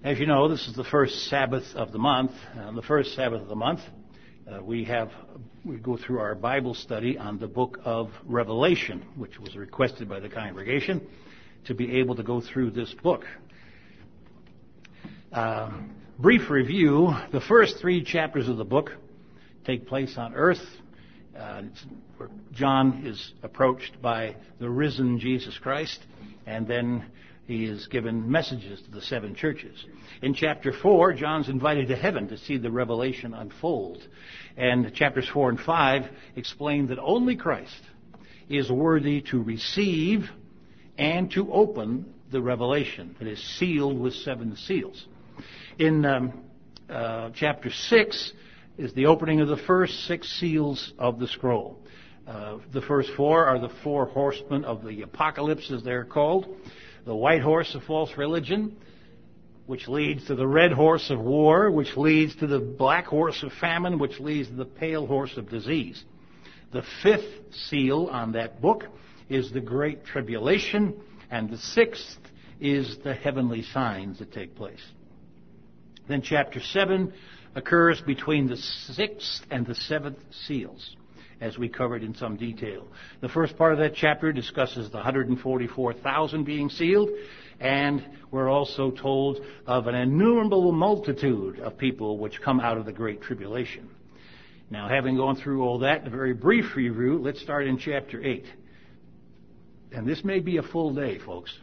As you know, this is the first Sabbath of the month. On the first Sabbath of the month, we go through our Bible study on the book of Revelation, which was requested by the congregation to be able to go through this book. Brief review: the first 3 chapters of the book take place on earth. Where John is approached by the risen Jesus Christ, and then he is given messages to the 7 churches. In chapter 4, John's invited to heaven to see the revelation unfold. And chapters 4 and 5 explain that only Christ is worthy to receive and to open the revelation. It is sealed with 7 seals. In chapter 6 is the opening of the first 6 seals of the scroll. The first 4 are the 4 horsemen of the apocalypse, as they're called. The white horse of false religion, which leads to the red horse of war, which leads to the black horse of famine, which leads to the pale horse of disease. The 5th seal on that book is the Great Tribulation, and the 6th is the heavenly signs that take place. Then chapter 7 occurs between the 6th and the 7th seals, as we covered in some detail. The first part of that chapter discusses the 144,000 being sealed, and we're also told of an innumerable multitude of people which come out of the Great Tribulation. Now, having gone through all that, in a very brief review, let's start in chapter 8. And this may be a full day, folks.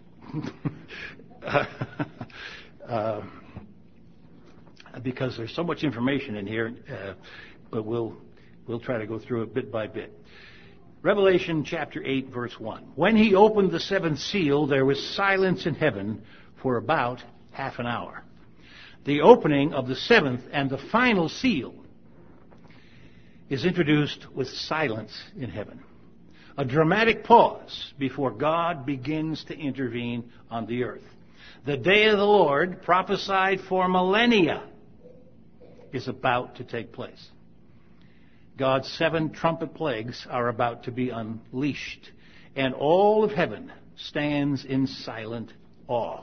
Because there's so much information in here, but we'll try to go through it bit by bit. Revelation chapter 8, verse 1. When he opened the 7th seal, there was silence in heaven for about half an hour. The opening of the 7th and the final seal is introduced with silence in heaven. A dramatic pause before God begins to intervene on the earth. The day of the Lord, prophesied for millennia, is about to take place. God's 7 trumpet plagues are about to be unleashed, and all of heaven stands in silent awe.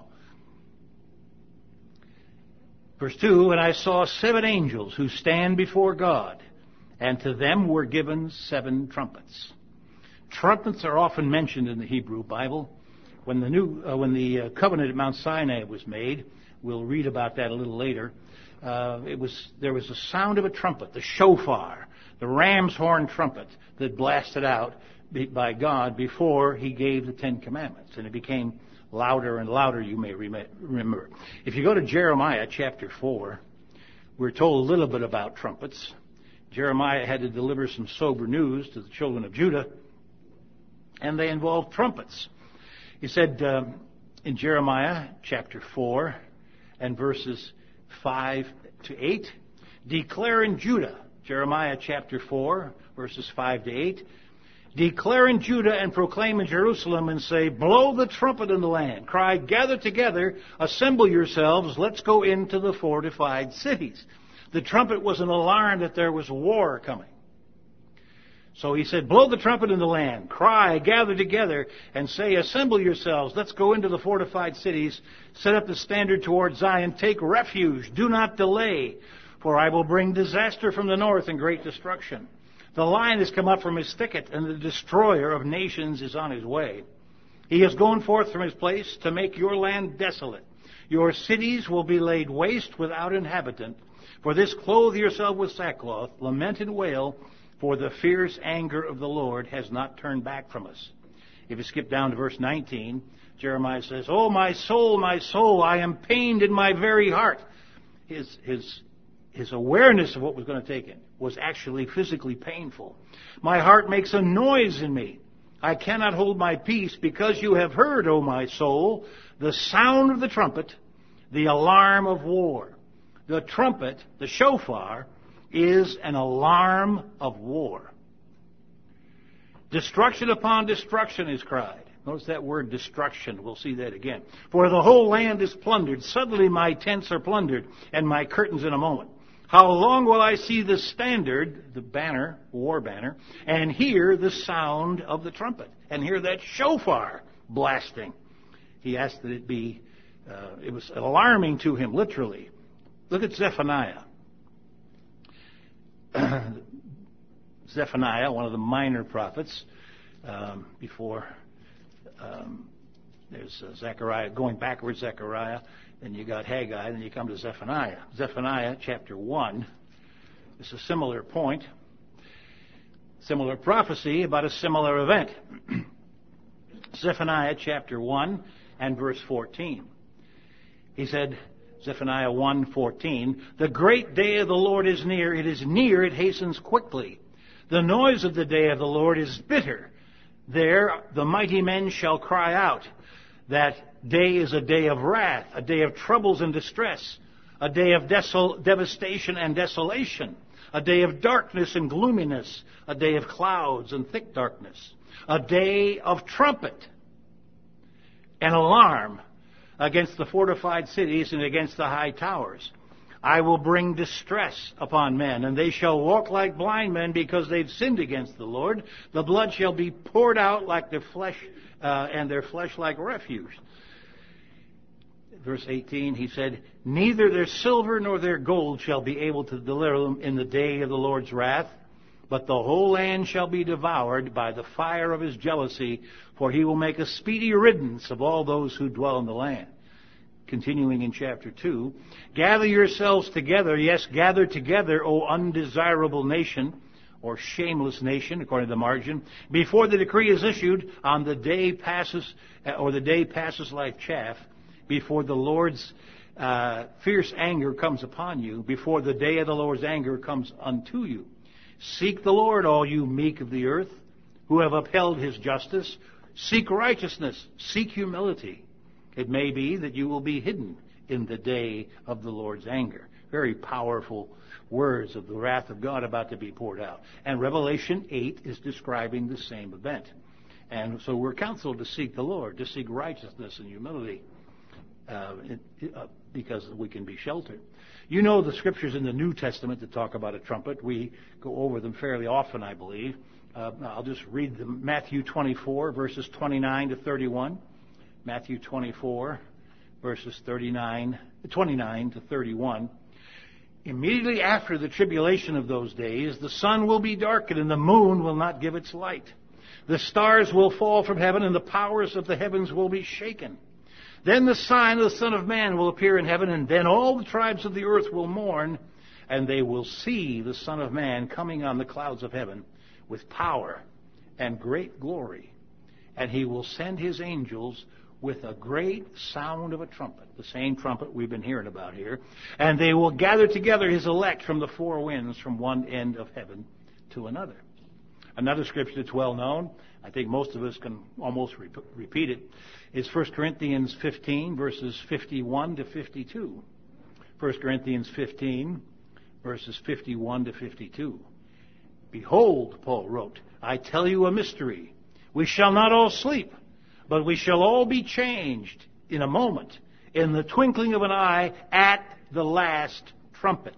Verse 2, and I saw 7 angels who stand before God, and to them were given 7 trumpets. Trumpets are often mentioned in the Hebrew Bible. When the covenant at Mount Sinai was made, we'll read about that a little later. There was the sound of a trumpet, the shofar, the ram's horn trumpet that blasted out by God before he gave the 10 commandments. And it became louder and louder, you may remember. If you go to Jeremiah chapter 4, we're told a little bit about trumpets. Jeremiah had to deliver some sober news to the children of Judah, and they involved trumpets. He said in Jeremiah chapter 4 and verses 5 to 8, declare in Judah, Jeremiah chapter 4, verses 5 to 8, declare in Judah and proclaim in Jerusalem and say, blow the trumpet in the land. Cry, gather together, assemble yourselves, let's go into the fortified cities. The trumpet was an alarm that there was war coming. So he said, blow the trumpet in the land, cry, gather together, and say, assemble yourselves, let's go into the fortified cities, set up the standard toward Zion, take refuge, do not delay, for I will bring disaster from the north and great destruction. The lion has come up from his thicket, and the destroyer of nations is on his way. He has gone forth from his place to make your land desolate. Your cities will be laid waste without inhabitant. For this clothe yourself with sackcloth, lament and wail, for the fierce anger of the Lord has not turned back from us. If you skip down to verse 19, Jeremiah says, oh, my soul, I am pained in my very heart. His awareness of what was going to take him was actually physically painful. My heart makes a noise in me. I cannot hold my peace because you have heard, O my soul, the sound of the trumpet, the alarm of war. The trumpet, the shofar, is an alarm of war. Destruction upon destruction is cried. Notice that word destruction. We'll see that again. For the whole land is plundered. Suddenly my tents are plundered, and my curtains in a moment. How long will I see the standard, the banner, war banner, and hear the sound of the trumpet, and hear that shofar blasting? He asked that it be It was alarming to him, literally. Look at Zephaniah. Zephaniah, one of the minor prophets, before there's Zechariah, going backwards, Zechariah, then you got Haggai, then you come to Zephaniah. Zephaniah chapter 1 is a similar point, similar prophecy about a similar event. Zephaniah chapter 1 and verse 14. He said, Zephaniah 1:14, "The great day of the Lord is near. It is near. It hastens quickly. The noise of the day of the Lord is bitter. There the mighty men shall cry out. That day is a day of wrath, a day of troubles and distress, a day of devastation and desolation, a day of darkness and gloominess, a day of clouds and thick darkness, a day of trumpet and alarm against the fortified cities and against the high towers. I will bring distress upon men, and they shall walk like blind men because they've sinned against the Lord. The blood shall be poured out like their flesh, and their flesh like refuse." Verse 18, he said, "Neither their silver nor their gold shall be able to deliver them in the day of the Lord's wrath, but the whole land shall be devoured by the fire of his jealousy, for he will make a speedy riddance of all those who dwell in the land." Continuing in chapter 2, "Gather yourselves together, yes, gather together, O undesirable nation," or shameless nation, according to the margin, "before the decree is issued, on the day passes, or the day passes like chaff, before the Lord's fierce anger comes upon you, before the day of the Lord's anger comes unto you. Seek the Lord, all you meek of the earth, who have upheld his justice. Seek righteousness, seek humility. It may be that you will be hidden in the day of the Lord's anger." Very powerful words of the wrath of God about to be poured out. And Revelation 8 is describing the same event. And so we're counseled to seek the Lord, to seek righteousness and humility, because we can be sheltered. You know the scriptures in the New Testament that talk about a trumpet. We go over them fairly often, I believe. I'll just read them. Matthew 24, verses 29 to 31. Matthew 24, verses 29 to 31. "Immediately after the tribulation of those days, the sun will be darkened and the moon will not give its light. The stars will fall from heaven and the powers of the heavens will be shaken. Then the sign of the Son of Man will appear in heaven, and then all the tribes of the earth will mourn, and they will see the Son of Man coming on the clouds of heaven with power and great glory. And he will send his angels with a great sound of a trumpet," the same trumpet we've been hearing about here, "and they will gather together his elect from the four winds, from one end of heaven to another." Another scripture that's well known, I think most of us can almost repeat it, is 1 Corinthians 15, verses 51 to 52. 1 Corinthians 15, verses 51 to 52. "Behold," Paul wrote, "I tell you a mystery. We shall not all sleep, but we shall all be changed in a moment, in the twinkling of an eye, at the last trumpet.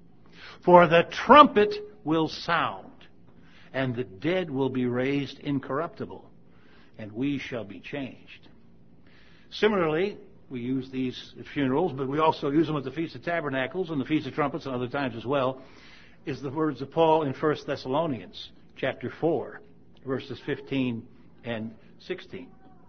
For the trumpet will sound, and the dead will be raised incorruptible, and we shall be changed." Similarly, we use these at funerals, but we also use them at the Feast of Tabernacles and the Feast of Trumpets and other times as well, is the words of Paul in 1 Thessalonians chapter 4, verses 15 and 16.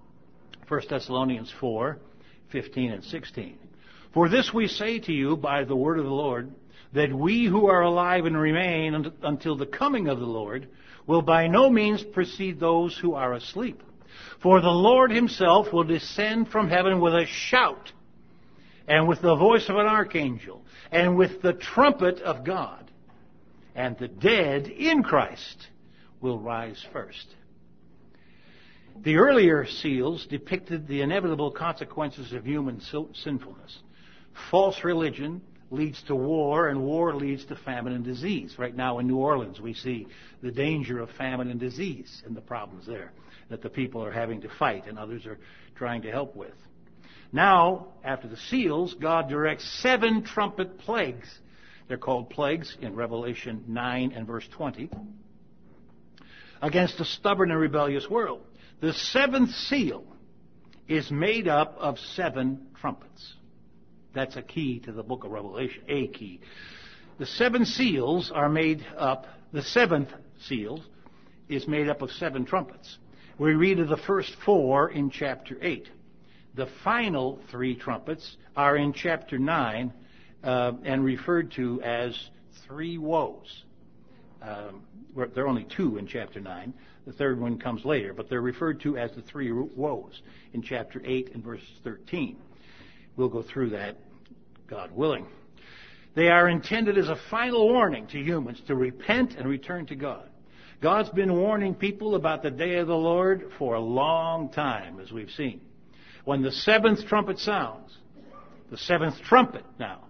1 Thessalonians 4, 15 and 16. "For this we say to you by the word of the Lord, that we who are alive and remain until the coming of the Lord will by no means precede those who are asleep. For the Lord himself will descend from heaven with a shout, and with the voice of an archangel, and with the trumpet of God, and the dead in Christ will rise first." The earlier seals depicted the inevitable consequences of human sinfulness. False religion leads to war, and war leads to famine and disease. Right now in New Orleans, we see the danger of famine and disease and the problems there that the people are having to fight and others are trying to help with. Now, after the seals, God directs 7 trumpet plagues. They're called plagues in Revelation 9 and verse 20, against a stubborn and rebellious world. The 7th seal is made up of 7 trumpets. That's a key to the book of Revelation, a key. The 7 seals are made up, the 7th seal is made up of 7 trumpets. We read of the first 4 in chapter 8. The final 3 trumpets are in chapter 9 and referred to as 3 woes. There are only 2 in chapter 9. The third one comes later, but they're referred to as the 3 woes in chapter 8 and verse 13. We'll go through that, God willing. They are intended as a final warning to humans to repent and return to God. God's been warning people about the day of the Lord for a long time, as we've seen. When the 7th trumpet sounds, the 7th trumpet now,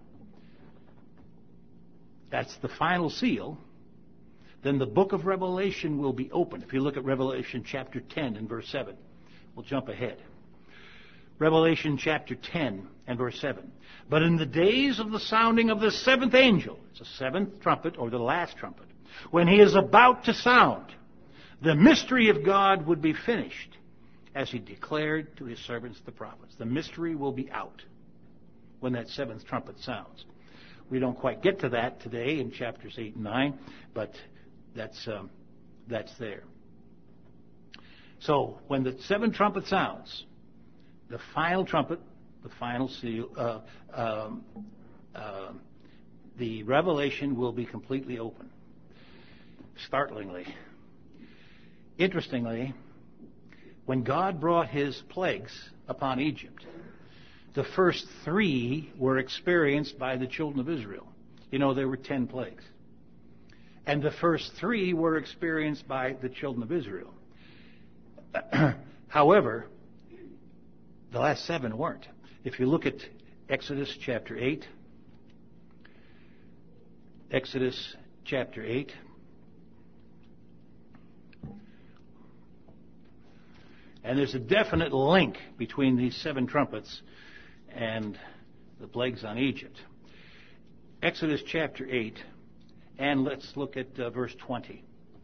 that's the final seal, then the book of Revelation will be opened. If you look at Revelation chapter 10 and verse 7, we'll jump ahead. Revelation chapter 10 and verse 7. But in the days of the sounding of the 7th angel, it's the 7th trumpet or the last trumpet, when he is about to sound, the mystery of God would be finished, as he declared to his servants the prophets. The mystery will be out when that 7th trumpet sounds. We don't quite get to that today in chapters 8 and 9, but that's there. So when the 7th trumpet sounds, the final trumpet, the final seal, the revelation will be completely open. Startlingly. Interestingly, when God brought his plagues upon Egypt, the first 3 were experienced by the children of Israel. You know, there were 10 plagues. And the first 3 were experienced by the children of Israel. However, the last 7 weren't. If you look at Exodus chapter 8, Exodus chapter 8, and there's a definite link between these 7 trumpets and the plagues on Egypt. Exodus chapter 8, and let's look at verse 20.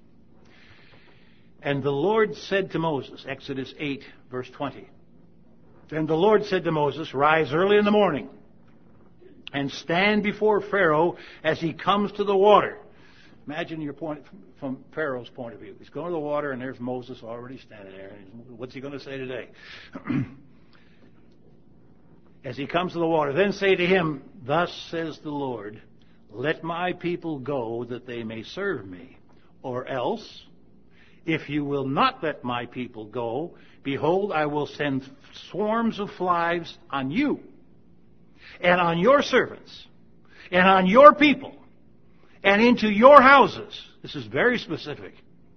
And the Lord said to Moses, Exodus 8, verse 20. And the Lord said to Moses, rise early in the morning and stand before Pharaoh as he comes to the water. Imagine your point from Pharaoh's point of view. He's going to the water and there's Moses already standing there. What's he going to say today? As he comes to the water, then say to him, thus says the Lord, let my people go that they may serve me. Or else, if you will not let my people go, behold, I will send swarms of flies on you and on your servants and on your people and into your houses. This is very specific.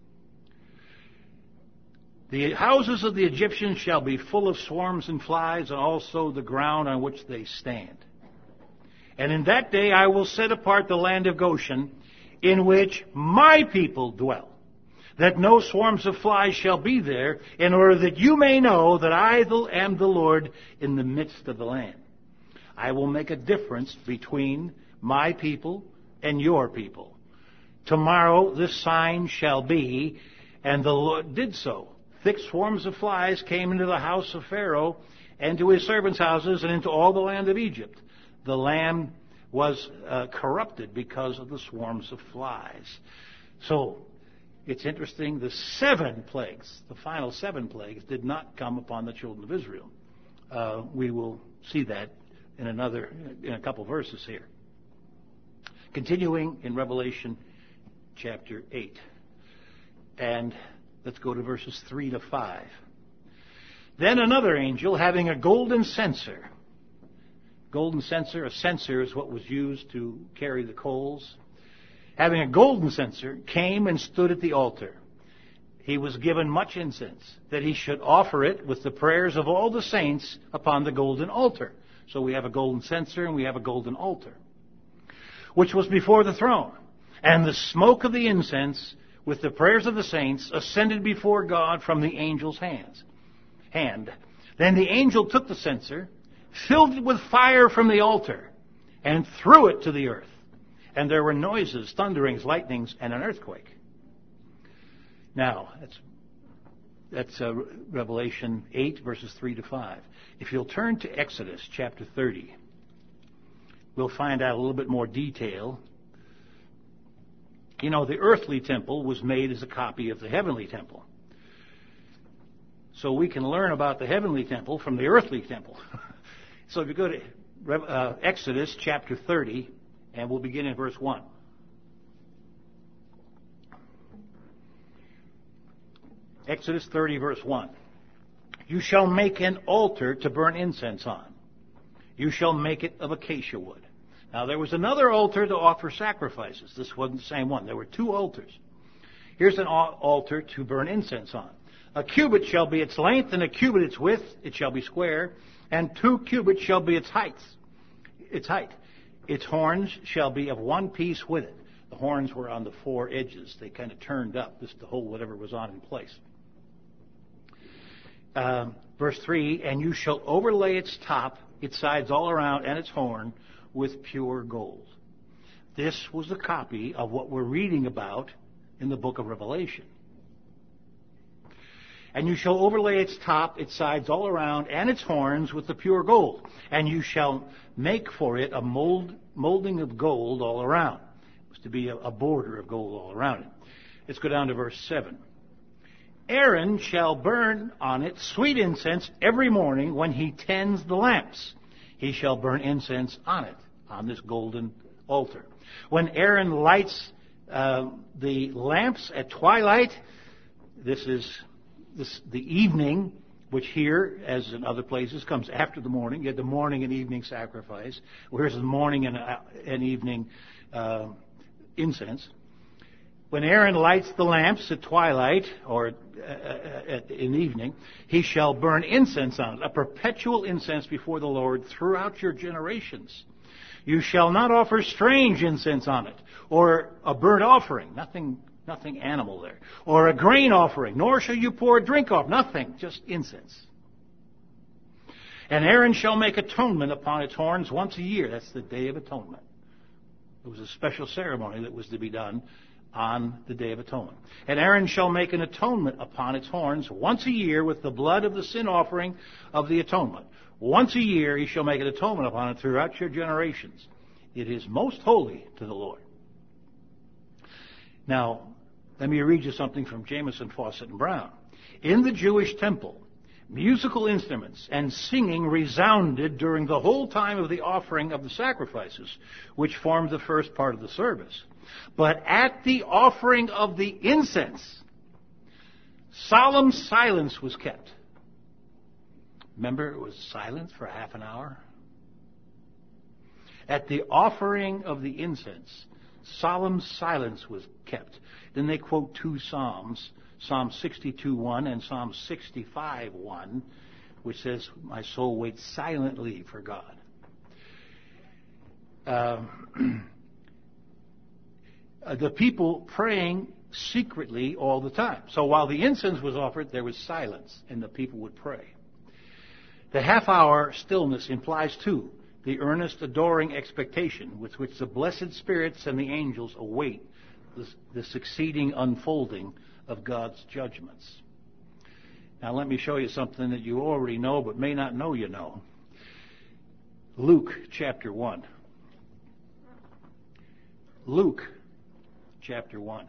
The houses of the Egyptians shall be full of swarms and flies, and also the ground on which they stand. And in that day I will set apart the land of Goshen, in which my people dwell, that no swarms of flies shall be there, in order that you may know that I am the Lord in the midst of the land. I will make a difference between my people and your people. Tomorrow this sign shall be, and the Lord did so. Thick swarms of flies came into the house of Pharaoh, and to his servants' houses, and into all the land of Egypt. The land was corrupted because of the swarms of flies. So, it's interesting, the 7 plagues, the final 7 plagues, did not come upon the children of Israel. We will see that in a couple verses here. Continuing in Revelation chapter 8. And let's go to verses 3 to 5. Then another angel, having a golden censer. Golden censer, a censer is what was used to carry the coals. Having a golden censer, came and stood at the altar. He was given much incense, that he should offer it with the prayers of all the saints upon the golden altar. So we have a golden censer and we have a golden altar, which was before the throne. And the smoke of the incense with the prayers of the saints ascended before God from the angel's hand. Then the angel took the censer, filled it with fire from the altar, and threw it to the earth. And there were noises, thunderings, lightnings, and an earthquake. Now, That's Revelation 8, verses 3 to 5. If you'll turn to Exodus chapter 30, we'll find out a little bit more detail. You know, the earthly temple was made as a copy of the heavenly temple. So we can learn about the heavenly temple from the earthly temple. So if you go to Exodus chapter 30, and we'll begin in verse 1. Exodus 30, verse 1. You shall make an altar to burn incense on. You shall make it of acacia wood. Now there was another altar to offer sacrifices. This wasn't the same one. There were two altars. Here's an altar to burn incense on. A cubit shall be its length, and a cubit its width. It shall be square, and 2 cubits shall be its height. Its horns shall be of one piece with it. The horns were on the 4 edges. They kind of turned up just to hold whatever was on in place. Verse 3, and you shall overlay its top, its sides all around, and its horn with pure gold. This was a copy of what we're reading about in the book of Revelation. And you shall overlay its top, its sides all around, and its horns with the pure gold. And you shall make for it a molding of gold all around. It was to be a border of gold all around it. Let's go down to verse 7. Aaron shall burn on it sweet incense every morning when he tends the lamps. He shall burn incense on it, on this golden altar. When Aaron lights the lamps at twilight, this is the evening, which here, as in other places, comes after the morning. You had the morning and evening sacrifice. Where's the morning and evening incense? When Aaron lights the lamps at twilight, or in evening, he shall burn incense on it, a perpetual incense before the Lord throughout your generations. You shall not offer strange incense on it, or a burnt offering, nothing animal there, or a grain offering, nor shall you pour a drink off, nothing, just incense. And Aaron shall make atonement upon its horns once a year. That's the Day of Atonement. It was a special ceremony that was to be done on the Day of Atonement. And Aaron shall make an atonement upon its horns once a year with the blood of the sin offering of the atonement. Once a year he shall make an atonement upon it throughout your generations. It is most holy to the Lord. Now, let me read you something from Jamieson, Fawcett, and Brown. In the Jewish temple, musical instruments and singing resounded during the whole time of the offering of the sacrifices, which formed the first part of the service. But at the offering of the incense, solemn silence was kept. Remember, it was silent for half an hour? At the offering of the incense, solemn silence was kept. Then they quote 2 Psalms, Psalm 62:1 and Psalm 65:1, which says, my soul waits silently for God. The people praying secretly all the time. So while the incense was offered, there was silence, and the people would pray. The half-hour stillness implies, too, the earnest, adoring expectation with which the blessed spirits and the angels await the succeeding unfolding of God's judgments. Now let me show you something that you already know but may not know you know. Luke chapter 1. Luke chapter 1.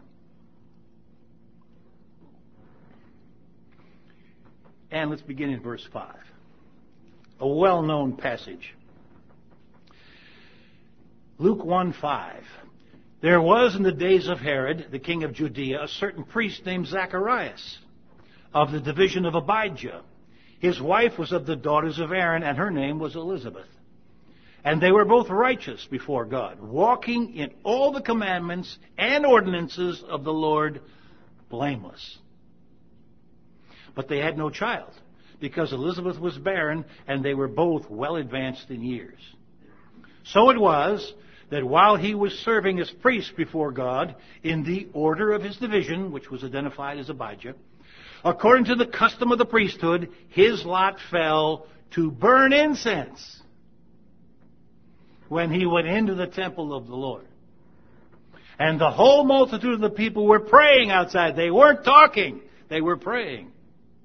And let's begin in verse 5. A well-known passage. Luke 1:5. There was in the days of Herod, the king of Judea, a certain priest named Zacharias, of the division of Abijah. His wife was of the daughters of Aaron, and her name was Elizabeth. And they were both righteous before God, walking in all the commandments and ordinances of the Lord, blameless. But they had no child, because Elizabeth was barren, and they were both well advanced in years. So it was that while he was serving as priest before God in the order of his division, which was identified as Abijah, according to the custom of the priesthood, his lot fell to burn incense when he went into the temple of the Lord. And the whole multitude of the people were praying outside. They weren't talking. They were praying.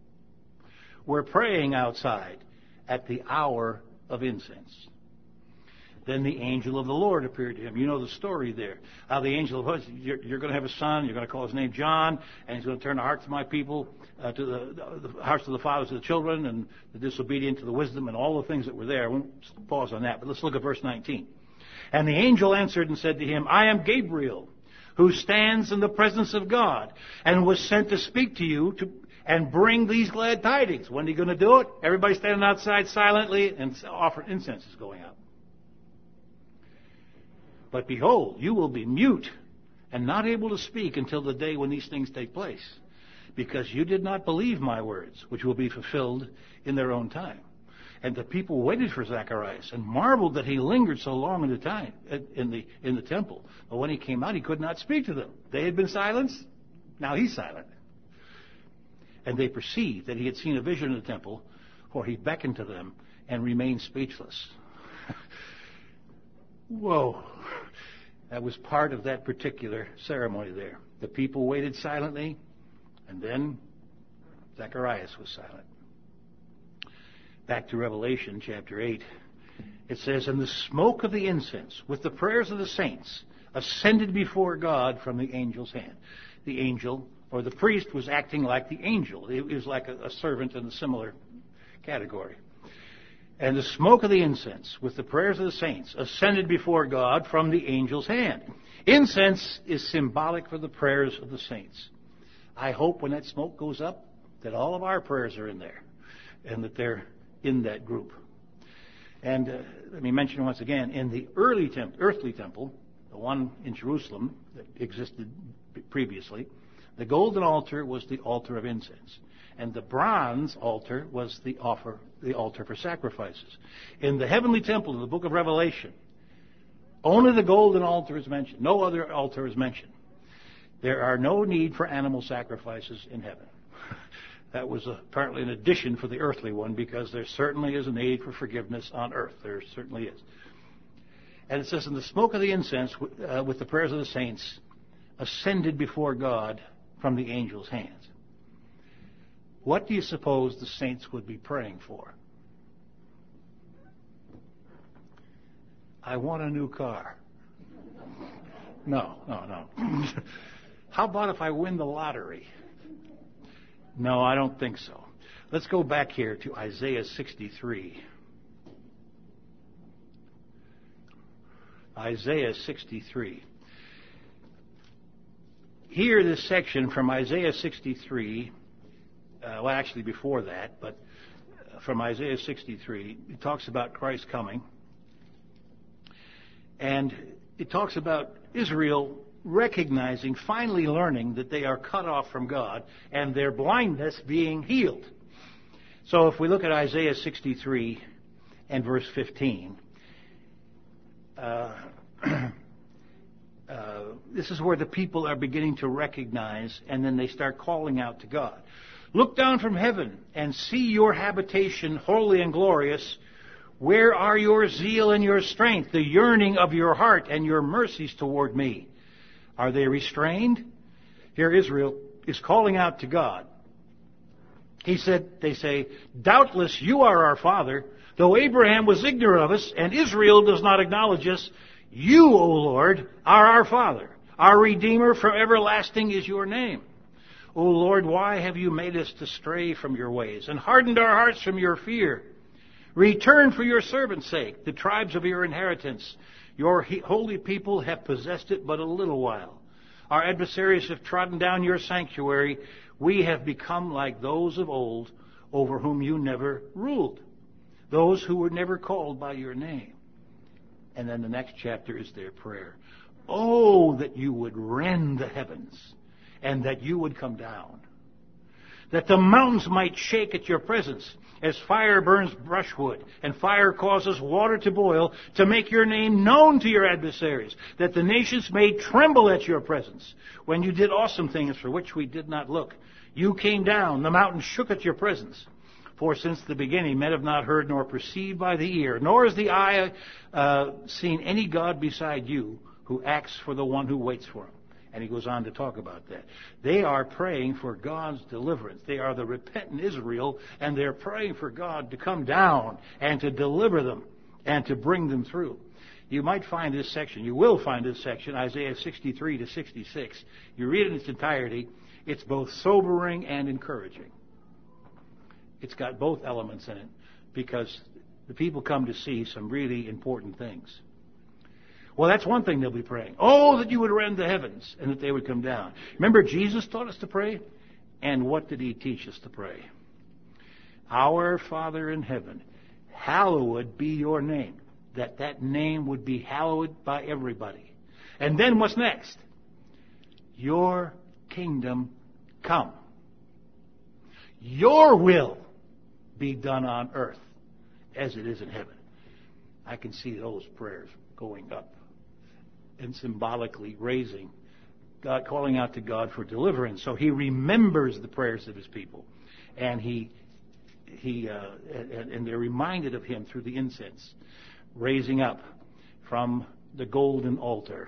were praying outside at the hour of incense. Then the angel of the Lord appeared to him. You know the story there. How the angel of you're going to have a son. You're going to call his name John, and he's going to turn the hearts of my people to the hearts of the fathers to the children, and the disobedient to the wisdom, and all the things that were there. I won't pause on that, but let's look at verse 19. And the angel answered and said to him, I am Gabriel, who stands in the presence of God, and was sent to speak to you and bring these glad tidings. When are you going to do it? Everybody standing outside silently, and offering incense is going up. But behold, you will be mute and not able to speak until the day when these things take place, because you did not believe my words, which will be fulfilled in their own time. And the people waited for Zacharias and marveled that he lingered so long in the temple. But when he came out, he could not speak to them. They had been silenced. Now he's silent. And they perceived that he had seen a vision in the temple, for he beckoned to them and remained speechless. Whoa. That was part of that particular ceremony there. The people waited silently, and then Zacharias was silent. Back to Revelation chapter 8. It says, and the smoke of the incense with the prayers of the saints ascended before God from the angel's hand. The angel, or the priest, was acting like the angel. He was like a servant in a similar category. And the smoke of the incense with the prayers of the saints ascended before God from the angel's hand. Incense is symbolic for the prayers of the saints. I hope when that smoke goes up that all of our prayers are in there and that they're in that group. And let me mention once again, in the earthly temple, the one in Jerusalem that existed previously, the golden altar was the altar of incense. And the bronze altar was the altar for sacrifices. In the heavenly temple of the book of Revelation, only the golden altar is mentioned. No other altar is mentioned. There are no need for animal sacrifices in heaven. That was apparently an addition for the earthly one, because there certainly is a need for forgiveness on earth. There certainly is. And it says, in the smoke of the incense with the prayers of the saints ascended before God from the angel's hands. What do you suppose the saints would be praying for? I want a new car. No. How about if I win the lottery? No, I don't think so. Let's go back here to Isaiah 63. Isaiah 63. Here, this section from Isaiah 63, well, actually before that, but from Isaiah 63, it talks about Christ coming. And it talks about Israel recognizing, finally learning that they are cut off from God and their blindness being healed. So if we look at Isaiah 63 and verse 15, this is where the people are beginning to recognize, and then they start calling out to God. Look down from heaven and see your habitation holy and glorious. Where are your zeal and your strength, the yearning of your heart and your mercies toward me? Are they restrained? Here Israel is calling out to God. They say, doubtless you are our father, though Abraham was ignorant of us and Israel does not acknowledge us. You, O Lord, are our father. Our Redeemer from everlasting is your name. O Lord, why have you made us to stray from your ways and hardened our hearts from your fear? Return for your servant's sake, the tribes of your inheritance. Your holy people have possessed it but a little while. Our adversaries have trodden down your sanctuary. We have become like those of old, over whom you never ruled, those who were never called by your name. And then the next chapter is their prayer. Oh, that you would rend the heavens, and that you would come down, that the mountains might shake at your presence, as fire burns brushwood, and fire causes water to boil, to make your name known to your adversaries, that the nations may tremble at your presence. When you did awesome things for which we did not look, you came down, the mountains shook at your presence. For since the beginning men have not heard nor perceived by the ear, nor has the eye seen any God beside you, who acts for the one who waits for him. And he goes on to talk about that. They are praying for God's deliverance. They are the repentant Israel, and they're praying for God to come down and to deliver them and to bring them through. You might find this section, you will find this section, Isaiah 63 to 66. You read it in its entirety. It's both sobering and encouraging. It's got both elements in it because the people come to see some really important things. Well, that's one thing they'll be praying. Oh, that you would rend the heavens and that they would come down. Remember, Jesus taught us to pray? And what did he teach us to pray? Our Father in heaven, hallowed be your name. That name would be hallowed by everybody. And then what's next? Your kingdom come. Your will be done on earth as it is in heaven. I can see those prayers going up and symbolically raising God, calling out to God for deliverance. So he remembers the prayers of his people, and and they're reminded of him through the incense raising up from the golden altar.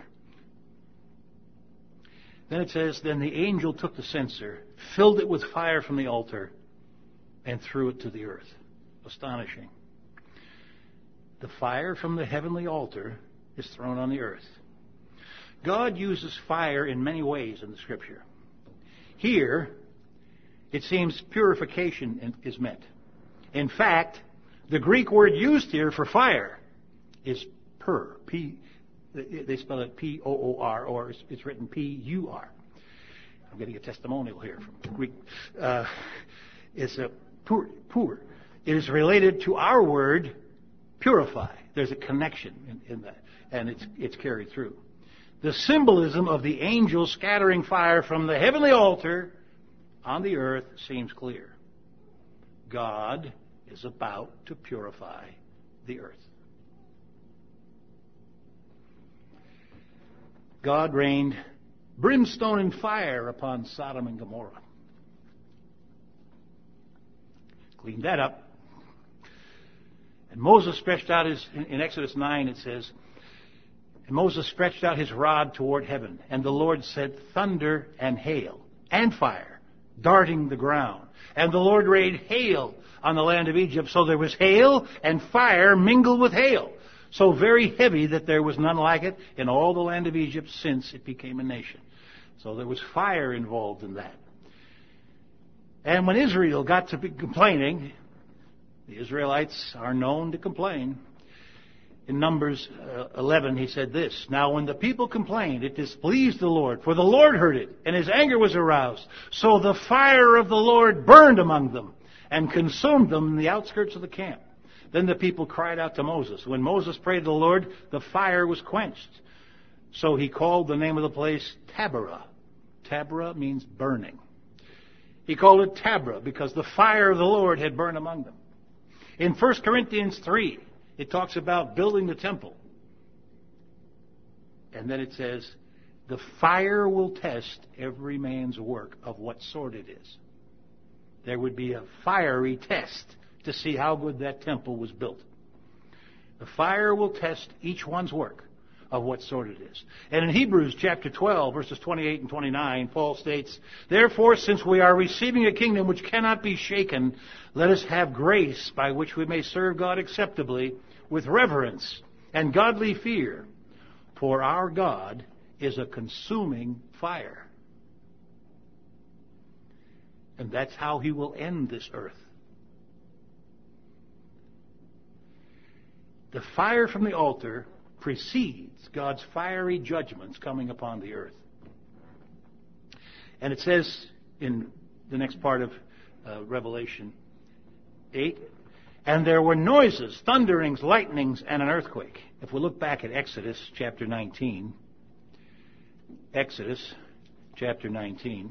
Then it says, then the angel took the censer, filled it with fire from the altar, and threw it to the earth. Astonishing. The fire from the heavenly altar is thrown on the earth. God uses fire in many ways in the Scripture. Here, it seems purification is meant. In fact, the Greek word used here for fire is pur. They spell it P-O-O-R, or it's written P-U-R. I'm getting a testimonial here from the Greek. It's a pur. It is related to our word purify. There's a connection in that, and it's carried through. The symbolism of the angel scattering fire from the heavenly altar on the earth seems clear. God is about to purify the earth. God rained brimstone and fire upon Sodom and Gomorrah. Cleaned that up. And Moses stretched out in Exodus 9 it says, and Moses stretched out his rod toward heaven, and the Lord sent thunder and hail and fire, darting the ground. And the Lord rained hail on the land of Egypt, so there was hail and fire mingled with hail, so very heavy that there was none like it in all the land of Egypt since it became a nation. So there was fire involved in that. And when Israel got to be complaining, the Israelites are known to complain. In Numbers 11, he said this, now when the people complained, it displeased the Lord, for the Lord heard it, and his anger was aroused. So the fire of the Lord burned among them and consumed them in the outskirts of the camp. Then the people cried out to Moses. When Moses prayed to the Lord, the fire was quenched. So he called the name of the place Taberah. Taberah means burning. He called it Taberah because the fire of the Lord had burned among them. In 1 Corinthians 3, it talks about building the temple. And then it says, the fire will test every man's work of what sort it is. There would be a fiery test to see how good that temple was built. The fire will test each one's work of what sort it is. And in Hebrews chapter 12, verses 28 and 29, Paul states, therefore, since we are receiving a kingdom which cannot be shaken, let us have grace by which we may serve God acceptably with reverence and godly fear, for our God is a consuming fire. And that's how he will end this earth. The fire from the altar precedes God's fiery judgments coming upon the earth. And it says in the next part of Revelation 8, and there were noises, thunderings, lightnings, and an earthquake. If we look back at Exodus chapter 19, Exodus chapter 19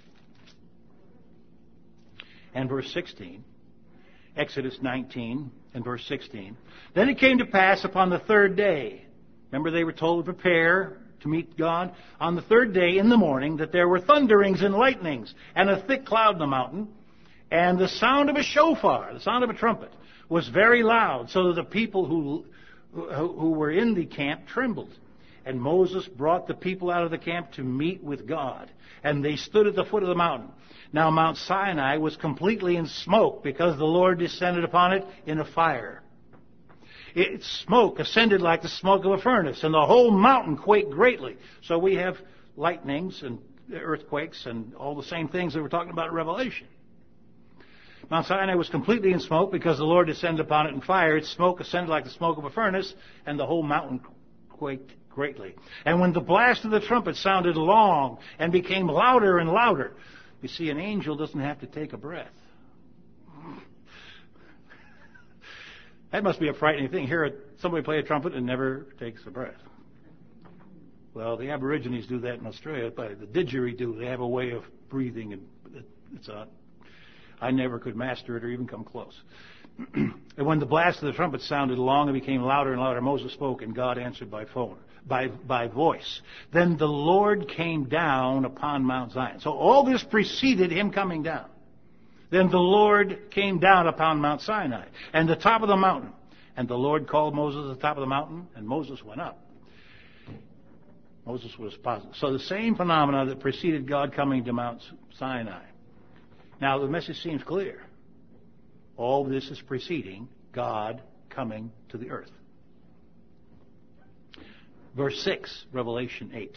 and verse 16, Exodus 19 and verse 16. Then it came to pass upon the third day, remember they were told to prepare to meet God, on the third day in the morning, that there were thunderings and lightnings and a thick cloud in the mountain, and the sound of a shofar, the sound of a trumpet, was very loud, so that the people who were in the camp trembled. And Moses brought the people out of the camp to meet with God. And they stood at the foot of the mountain. Now Mount Sinai was completely in smoke because the Lord descended upon it in a fire. Its smoke ascended like the smoke of a furnace, and the whole mountain quaked greatly. So we have lightnings and earthquakes and all the same things that we're talking about in Revelation. Mount Sinai was completely in smoke because the Lord descended upon it in fire. Its smoke ascended like the smoke of a furnace, and the whole mountain quaked greatly. And when the blast of the trumpet sounded long and became louder and louder, you see, an angel doesn't have to take a breath. That must be a frightening thing. Hear somebody play a trumpet and never takes a breath. Well, the Aborigines do that in Australia, but the didgeridoo, they have a way of breathing, and I never could master it or even come close. And when the blast of the trumpet sounded long and became louder and louder, Moses spoke, and God answered by voice. Then the Lord came down upon Mount Zion. So all this preceded him coming down. Then the Lord came down upon Mount Sinai and the top of the mountain. And the Lord called Moses at the top of the mountain, and Moses went up. Moses was positive. So the same phenomena that preceded God coming to Mount Sinai. Now the message seems clear. All this is preceding God coming to the earth. Verse 6, Revelation 8.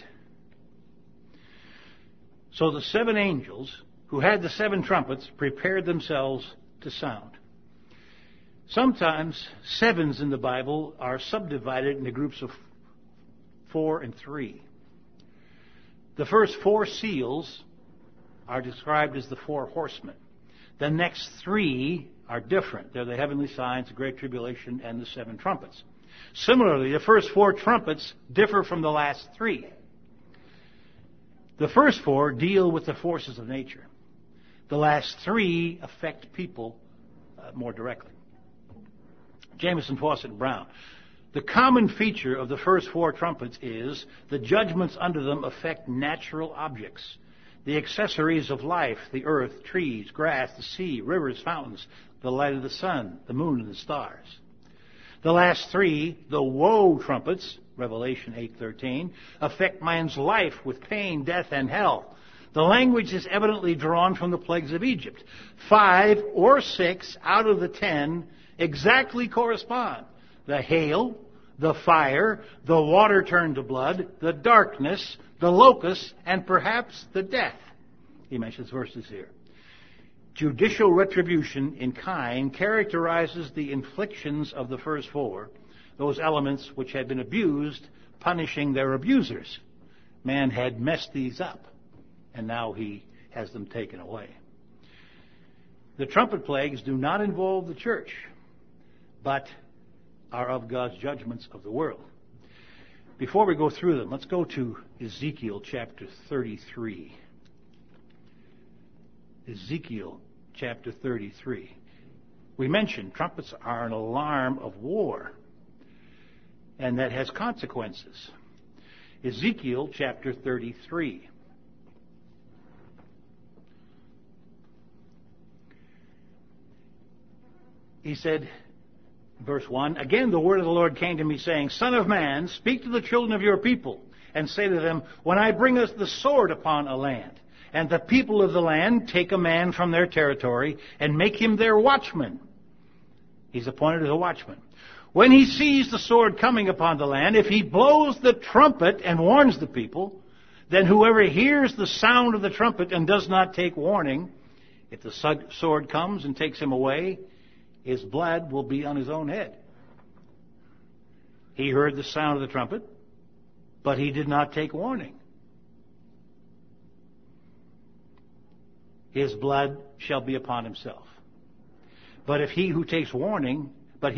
So the 7 angels who had the 7 trumpets prepared themselves to sound. Sometimes 7s in the Bible are subdivided into groups of 4 and 3. The first 4 seals are described as the 4 horsemen. The next 3 are different. They're the heavenly signs, the Great Tribulation, and the 7 trumpets. Similarly, the first 4 trumpets differ from the last 3. The first 4 deal with the forces of nature. The last 3 affect people more directly. Jameson, Fawcett, and Brown. The common feature of the first 4 trumpets is the judgments under them affect natural objects, the accessories of life, the earth, trees, grass, the sea, rivers, fountains, the light of the sun, the moon, and the stars. The last 3, the woe trumpets, Revelation 8:13, affect man's life with pain, death, and hell. The language is evidently drawn from the plagues of Egypt. 5 or 6 out of the 10 exactly correspond. The hail, the fire, the water turned to blood, the darkness, the locusts, and perhaps the death. He mentions verses here. Judicial retribution in kind characterizes the inflictions of the first 4, those elements which had been abused, punishing their abusers. Man had messed these up, and now he has them taken away. The trumpet plagues do not involve the church, but are of God's judgments of the world. Before we go through them, let's go to Ezekiel chapter 33. Ezekiel chapter 33. We mentioned trumpets are an alarm of war, and that has consequences. Ezekiel chapter 33. He said, verse 1, Again the word of the Lord came to me, saying, Son of man, speak to the children of your people, and say to them, When I bring us the sword upon a land, and the people of the land take a man from their territory, and make him their watchman. He's appointed as a watchman. When he sees the sword coming upon the land, if he blows the trumpet and warns the people, then whoever hears the sound of the trumpet and does not take warning, if the sword comes and takes him away, his blood will be on his own head. He heard the sound of the trumpet, but he did not take warning. His blood shall be upon himself. But he who takes warning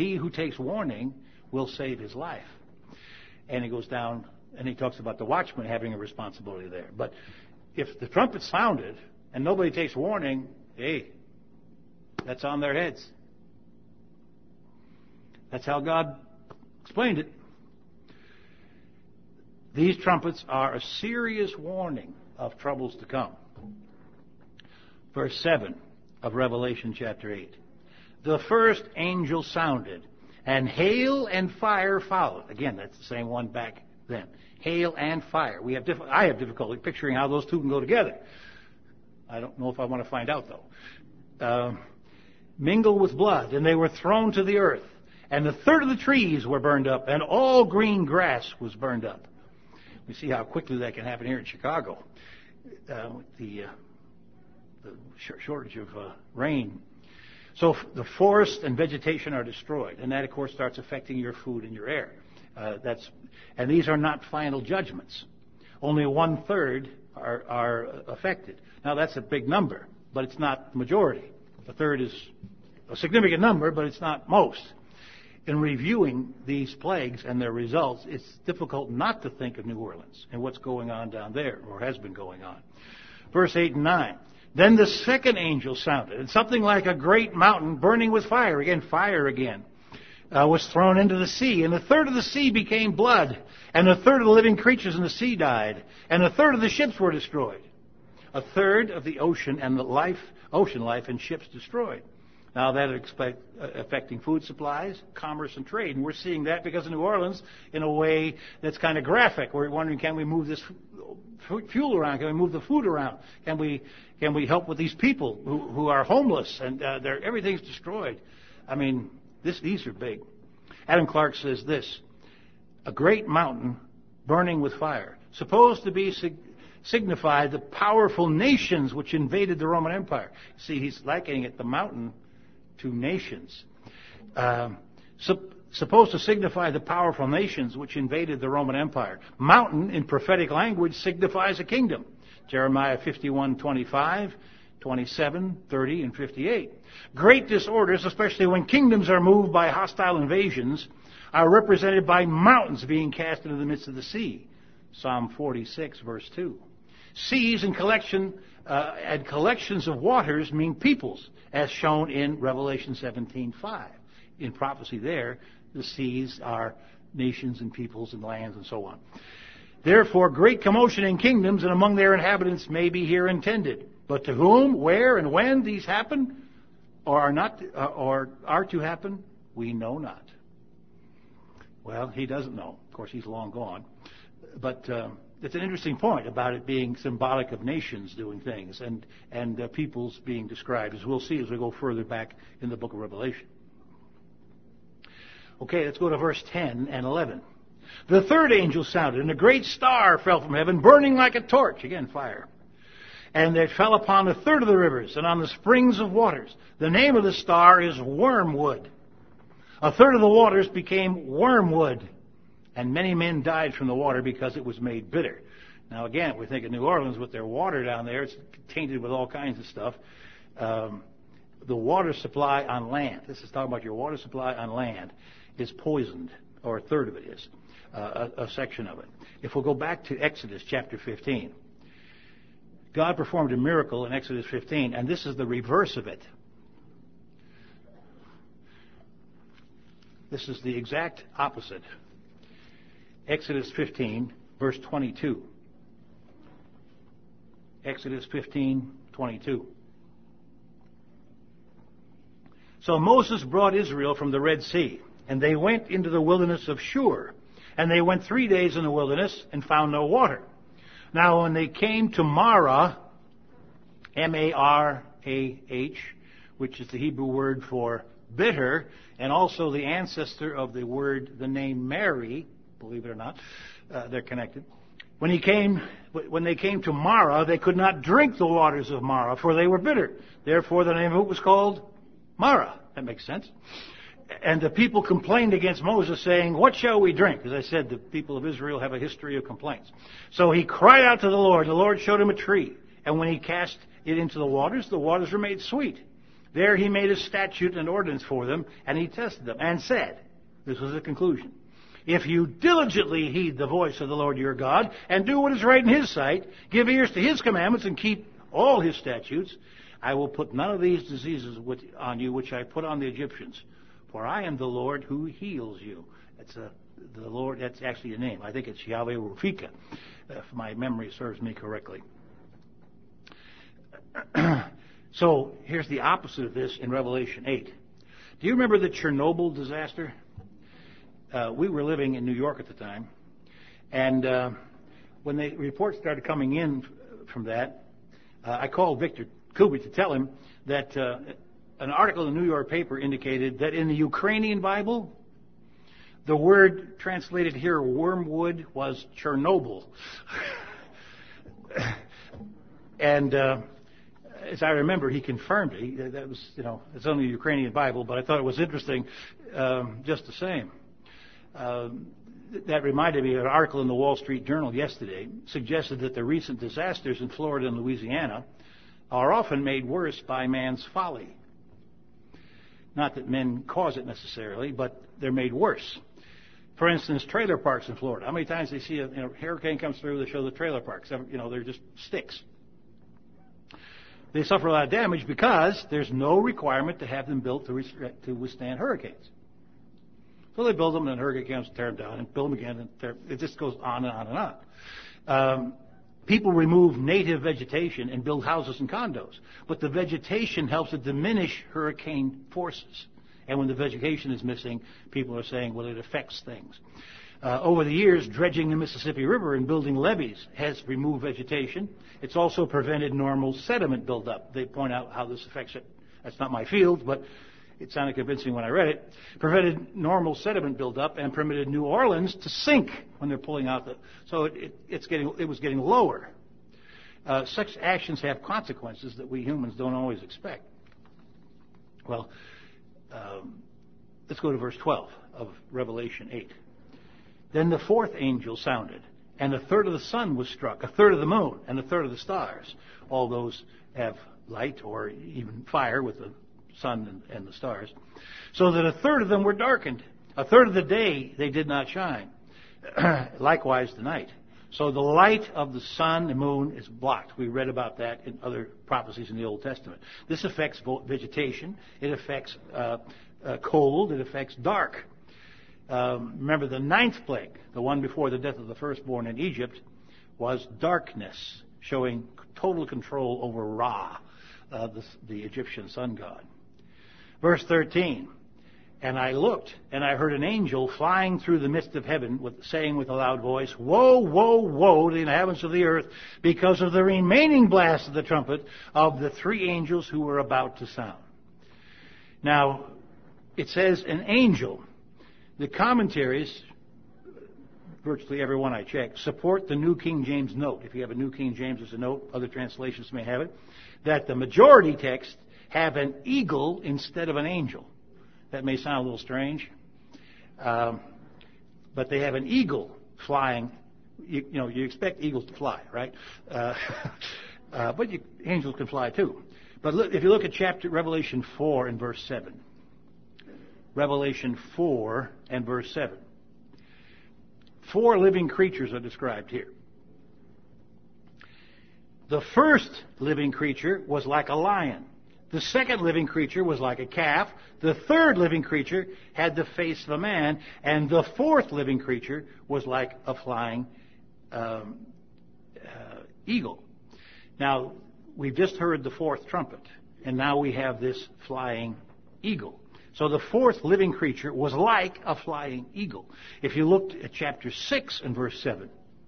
will save his life. And he goes down and he talks about the watchman having a responsibility there. But if the trumpet sounded and nobody takes warning, hey, that's on their heads. That's how God explained it. These trumpets are a serious warning of troubles to come. Verse 7 of Revelation chapter 8. The first angel sounded, and hail and fire followed. Again, that's the same one back then. Hail and fire. I have difficulty picturing how those two can go together. I don't know if I want to find out, though. Mingle with blood, and they were thrown to the earth. And a third of the trees were burned up, and all green grass was burned up. We see how quickly that can happen here in Chicago. The shortage of rain. So the forest and vegetation are destroyed, and that, of course, starts affecting your food and your air. And these are not final judgments. Only 1/3 are affected. Now, that's a big number, but it's not the majority. A third is a significant number, but it's not most. In reviewing these plagues and their results, it's difficult not to think of New Orleans and what's going on down there, or has been going on. Verse 8 and 9. Then the second angel sounded, and something like a great mountain burning with fire, was thrown into the sea. And a third of the sea became blood, and a third of the living creatures in the sea died, and a third of the ships were destroyed. A third of the ocean and the ocean life and ships destroyed. Now that is affecting food supplies, commerce, and trade. And we're seeing that because of New Orleans in a way that's kind of graphic. We're wondering, can we move this fuel around? Can we move the food around? Can we help with these people who are homeless and everything's destroyed? I mean, these are big. Adam Clark says this: a great mountain burning with fire, supposed to be signify the powerful nations which invaded the Roman Empire. See, he's likening it, the mountain, to nations. Supposed to signify the powerful nations which invaded the Roman Empire. Mountain, in prophetic language, signifies a kingdom. Jeremiah 51:25, 27, 30, and 58. Great disorders, especially when kingdoms are moved by hostile invasions, are represented by mountains being cast into the midst of the sea. Psalm 46, verse 2. Seas and collections of waters mean peoples, as shown in Revelation 17:5. In prophecy there, the seas are nations and peoples and lands and so on. Therefore, great commotion in kingdoms and among their inhabitants may be here intended. But to whom, where, and when these happen, or are to happen, we know not. Well, he doesn't know. Of course, he's long gone. But it's an interesting point about it being symbolic of nations doing things and peoples being described, as we'll see as we go further back in the book of Revelation. Okay, let's go to verse 10 and 11. The third angel sounded, and a great star fell from heaven, burning like a torch. Again, fire. And it fell upon a third of the rivers and on the springs of waters. The name of the star is Wormwood. A third of the waters became wormwood, and many men died from the water because it was made bitter. Now again, we think of New Orleans with their water down there. It's tainted with all kinds of stuff. The water supply on land, this is talking about your water supply on land, is poisoned, or a third of it is, a section of it. If we'll go back to Exodus chapter 15, God performed a miracle in Exodus 15, and this is the reverse of it. This is the exact opposite. Exodus 15, verse 22. Exodus 15, 22. So Moses brought Israel from the Red Sea, and they went into the wilderness of Shur. And they went 3 days in the wilderness and found no water. Now when they came to Marah, M-A-R-A-H, which is the Hebrew word for bitter, and also the ancestor of the name Mary, believe it or not, they're connected. When they came to Marah, they could not drink the waters of Marah, for they were bitter. Therefore, the name of it was called Marah. That makes sense. And the people complained against Moses, saying, "What shall we drink?" As I said, the people of Israel have a history of complaints. So he cried out to the Lord. The Lord showed him a tree. And when he cast it into the waters were made sweet. There he made a statute and ordinance for them, and he tested them, and said, this was the conclusion, "If you diligently heed the voice of the Lord your God, and do what is right in his sight, give ears to his commandments, and keep all his statutes, I will put none of these diseases on you which I put on the Egyptians. For I am the Lord who heals you." That's the Lord. That's actually a name. I think it's Yahweh Rafika, if my memory serves me correctly. So here's the opposite of this in Revelation 8. Do you remember the Chernobyl disaster? We were living in New York at the time, And when the reports started coming in from that, I called Victor Kubrick to tell him that an article in the New York paper indicated that in the Ukrainian Bible, the word translated here, wormwood, was Chernobyl. And as I remember, he confirmed it. That was, it's only a Ukrainian Bible, but I thought it was interesting just the same. That reminded me of an article in the Wall Street Journal yesterday, suggested that the recent disasters in Florida and Louisiana are often made worse by man's folly. Not that men cause it necessarily, but they're made worse. For instance, trailer parks in Florida. How many times they see a hurricane comes through, they show the trailer parks? They're just sticks. They suffer a lot of damage because there's no requirement to have them built to withstand hurricanes. So they build them, and then hurricane comes, tear them down, and build them again, and it just goes on and on and on. People remove native vegetation and build houses and condos, but the vegetation helps to diminish hurricane forces. And when the vegetation is missing, people are saying, well, it affects things. Over the years, dredging the Mississippi River and building levees has removed vegetation. It's also prevented normal sediment buildup. They point out how this affects it. That's not my field, but it sounded convincing when I read it. Prevented normal sediment buildup and permitted New Orleans to sink when they're pulling out so it was getting lower. Such actions have consequences that we humans don't always expect. Well, let's go to verse 12 of Revelation 8. Then the fourth angel sounded, and a third of the sun was struck, a third of the moon, and a third of the stars. All those have light or even fire with the sun and the stars. So that a third of them were darkened. A third of the day they did not shine. Likewise the night. So the light of the sun and moon is blocked. We read about that in other prophecies in the Old Testament. This affects vegetation. It affects cold. It affects dark. Remember, the ninth plague, the one before the death of the firstborn in Egypt, was darkness, showing total control over Ra, the Egyptian sun god. Verse 13, and I looked, and I heard an angel flying through the midst of heaven, saying with a loud voice, Woe, woe, woe to the inhabitants of the earth, because of the remaining blast of the trumpet of the three angels who were about to sound. Now, it says an angel. The commentaries, virtually every one I checked, support the New King James note. If you have a New King James, there's a note. Other translations may have it. That the majority text have an eagle instead of an angel. That may sound a little strange. But they have an eagle flying. You expect eagles to fly, right? But angels can fly too. But look, if you look at Revelation 4 and verse 7. Revelation 4 and verse 7. 4 living creatures are described here. The first living creature was like a lion. The second living creature was like a calf. The third living creature had the face of a man. And the fourth living creature was like a flying eagle. Now, we've just heard the fourth trumpet. And now we have this flying eagle. So the fourth living creature was like a flying eagle. If you looked at chapter 6 and verse 7,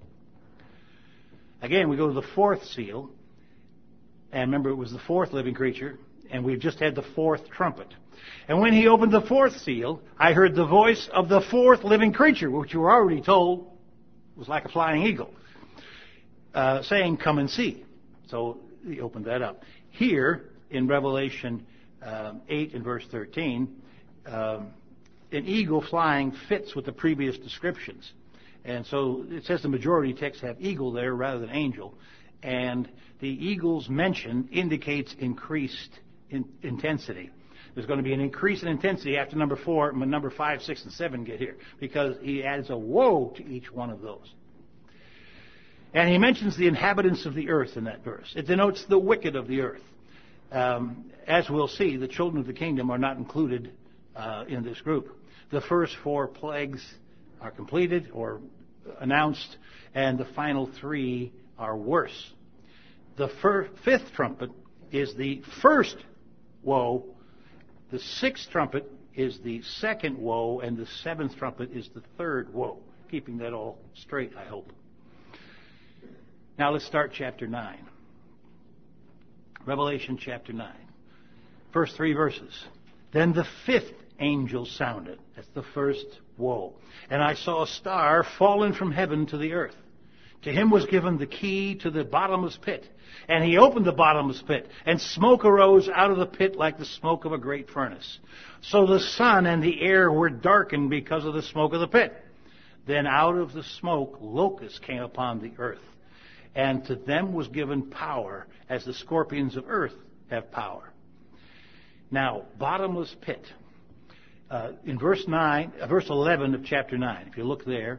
again, we go to the fourth seal. And remember, it was the fourth living creature. And we've just had the fourth trumpet. And when he opened the fourth seal, I heard the voice of the fourth living creature, which you were already told was like a flying eagle, saying, Come and see. So he opened that up. Here, in Revelation 8 and verse 13, an eagle flying fits with the previous descriptions. And so it says the majority texts have eagle there rather than angel. And the eagle's mention indicates increased intensity. There's going to be an increase in intensity after number 4, when number 5, 6, and 7 get here, because he adds a woe to each one of those. And he mentions the inhabitants of the earth in that verse. It denotes the wicked of the earth. As we'll see, the children of the kingdom are not included in this group. The first 4 plagues are completed or announced, and the final 3 are worse. The fifth trumpet is the first woe. The 6th trumpet is the second woe, and the 7th trumpet is the third woe. keeping that all straight, I hope. Now let's start chapter 9. Revelation chapter 9. First 3 verses. Then the 5th angel sounded. That's the first woe. And I saw a star fallen from heaven to the earth. To him was given the key to the bottomless pit. And he opened the bottomless pit, and smoke arose out of the pit like the smoke of a great furnace. So the sun and the air were darkened because of the smoke of the pit. Then out of the smoke locusts came upon the earth. And to them was given power, as the scorpions of earth have power. Now, bottomless pit. In verse 11 of chapter 9, if you look there,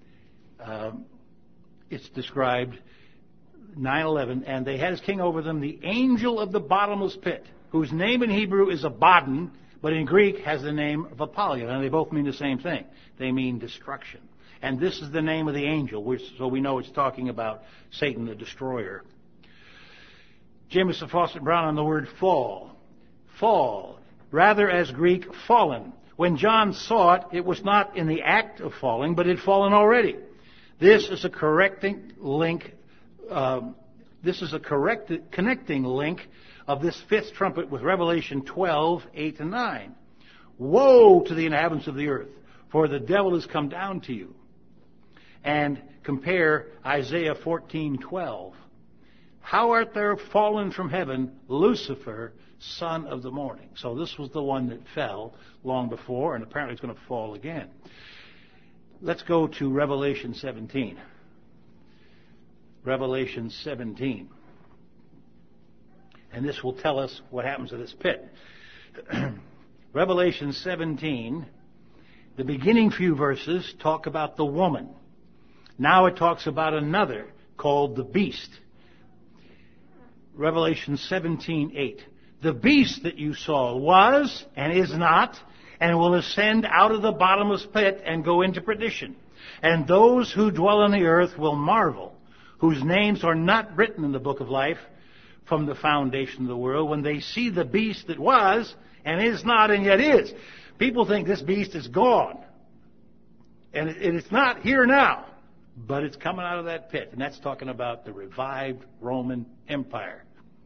it's described, 9:11, and they had as king over them the angel of the bottomless pit, whose name in Hebrew is Abaddon, but in Greek has the name of Apollyon, and they both mean the same thing. They mean destruction. And this is the name of the angel, so we know it's talking about Satan the destroyer. Jameson Fawcett Brown on the word fall. Fall, rather as Greek fallen. When John saw it, it was not in the act of falling, but it had fallen already. This is a connecting link of this 5th trumpet with Revelation 12:8 and 9. Woe to the inhabitants of the earth, for the devil has come down to you. And compare Isaiah 14:12. How art thou fallen from heaven, Lucifer, son of the morning? So this was the one that fell long before, and apparently it's going to fall again. Let's go to Revelation 17. Revelation 17. And this will tell us what happens to this pit. Revelation 17, the beginning few verses talk about the woman. Now it talks about another called the beast. Revelation 17:8. The beast that you saw was and is not, and will ascend out of the bottomless pit and go into perdition. And those who dwell on the earth will marvel, whose names are not written in the book of life from the foundation of the world, when they see the beast that was and is not and yet is. People think this beast is gone. And it's not here now, but it's coming out of that pit. And that's talking about the revived Roman Empire,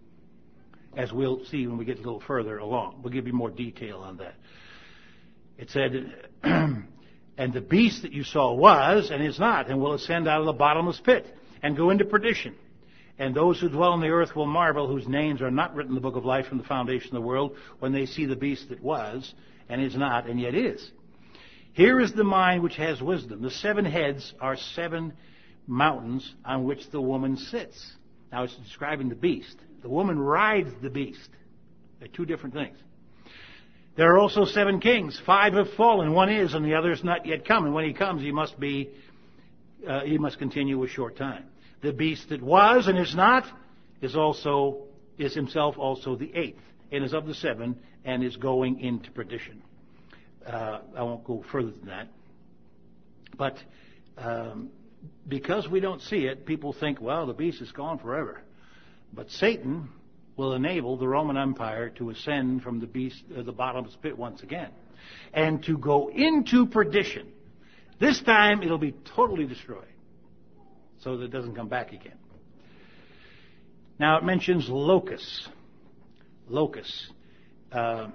as we'll see when we get a little further along. We'll give you more detail on that. It said, and the beast that you saw was and is not, and will ascend out of the bottomless pit and go into perdition. And those who dwell on the earth will marvel, whose names are not written in the book of life from the foundation of the world, when they see the beast that was and is not and yet is. Here is the mind which has wisdom. The 7 heads are 7 mountains on which the woman sits. Now it's describing the beast. The woman rides the beast. They're 2 different things. There are also 7 kings. 5 have fallen. 1 is, and the other is not yet come. And when he comes, he must continue a short time. The beast that was and is not is himself also the 8th, and is of the 7, and is going into perdition. I won't go further than that. But because we don't see it, people think, well, the beast is gone forever. But Satan will enable the Roman Empire to ascend from the bottomless pit once again, and to go into perdition. This time it'll be totally destroyed, so that it doesn't come back again. Now it mentions locusts. Locusts. And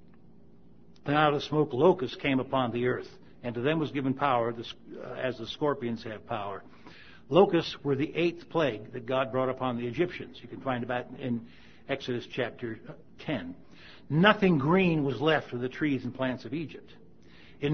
out of the smoke locusts came upon the earth, and to them was given power, as the scorpions have power. Locusts were the 8th plague that God brought upon the Egyptians. You can find about in Exodus chapter 10. Nothing green was left of the trees and plants of Egypt. In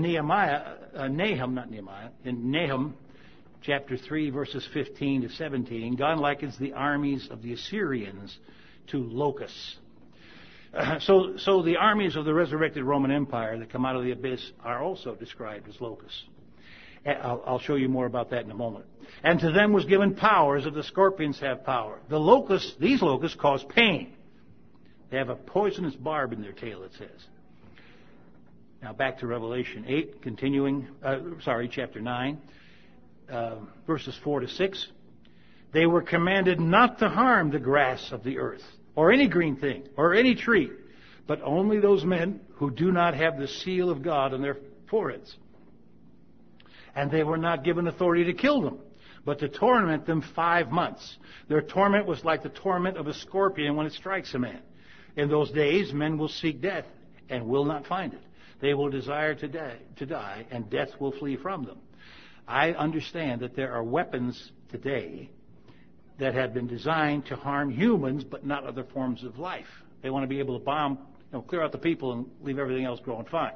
Nahum chapter 3, verses 15 to 17, God likens the armies of the Assyrians to locusts. So the armies of the resurrected Roman Empire that come out of the abyss are also described as locusts. I'll show you more about that in a moment. And to them was given power, as of the scorpions have power. These locusts cause pain. They have a poisonous barb in their tail, it says. Now back to Revelation 8, chapter 9, verses 4 to 6. They were commanded not to harm the grass of the earth, or any green thing, or any tree, but only those men who do not have the seal of God on their foreheads. And they were not given authority to kill them, but to torment them 5 months. Their torment was like the torment of a scorpion when it strikes a man. In those days, men will seek death and will not find it. They will desire to die, and death will flee from them. I understand that there are weapons today that have been designed to harm humans, but not other forms of life. They want to be able to bomb, clear out the people and leave everything else growing fine.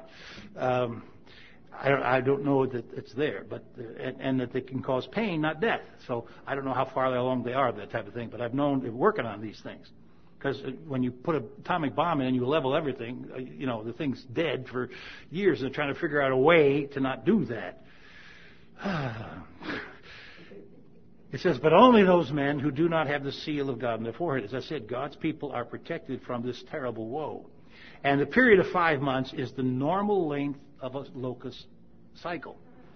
I don't know that it's there, but and that they can cause pain, not death. So I don't know how far along they are, that type of thing. But I've known they're working on these things. Because when you put an atomic bomb in and you level everything, the thing's dead for years. And they're trying to figure out a way to not do that. It says, but only those men who do not have the seal of God in their forehead. As I said, God's people are protected from this terrible woe. And the period of 5 months is the normal length of a locust cycle.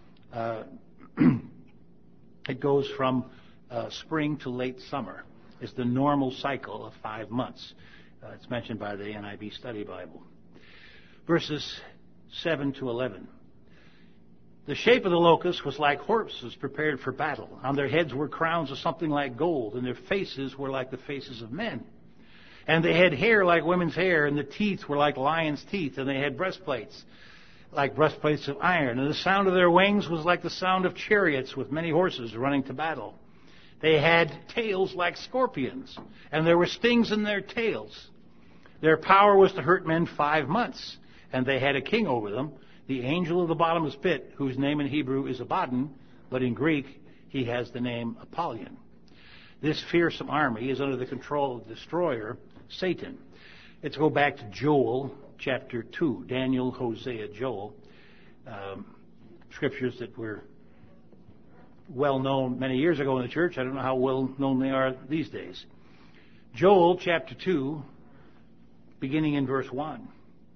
It goes from spring to late summer. It's the normal cycle of 5 months. It's mentioned by the NIV Study Bible. Verses 7 to 11. The shape of the locust was like horses prepared for battle. On their heads were crowns of something like gold, and their faces were like the faces of men. And they had hair like women's hair, and the teeth were like lions' teeth, and they had breastplates like breastplates of iron. And the sound of their wings was like the sound of chariots with many horses running to battle. They had tails like scorpions, and there were stings in their tails. Their power was to hurt men 5 months, and they had a king over them, the angel of the bottomless pit, whose name in Hebrew is Abaddon, but in Greek he has the name Apollyon. This fearsome army is under the control of the destroyer, Satan. Let's go back to Joel chapter 2, Daniel, Hosea, Joel, scriptures that were well known many years ago in the church. I don't know how well known they are these days. Joel chapter 2, beginning in verse 1.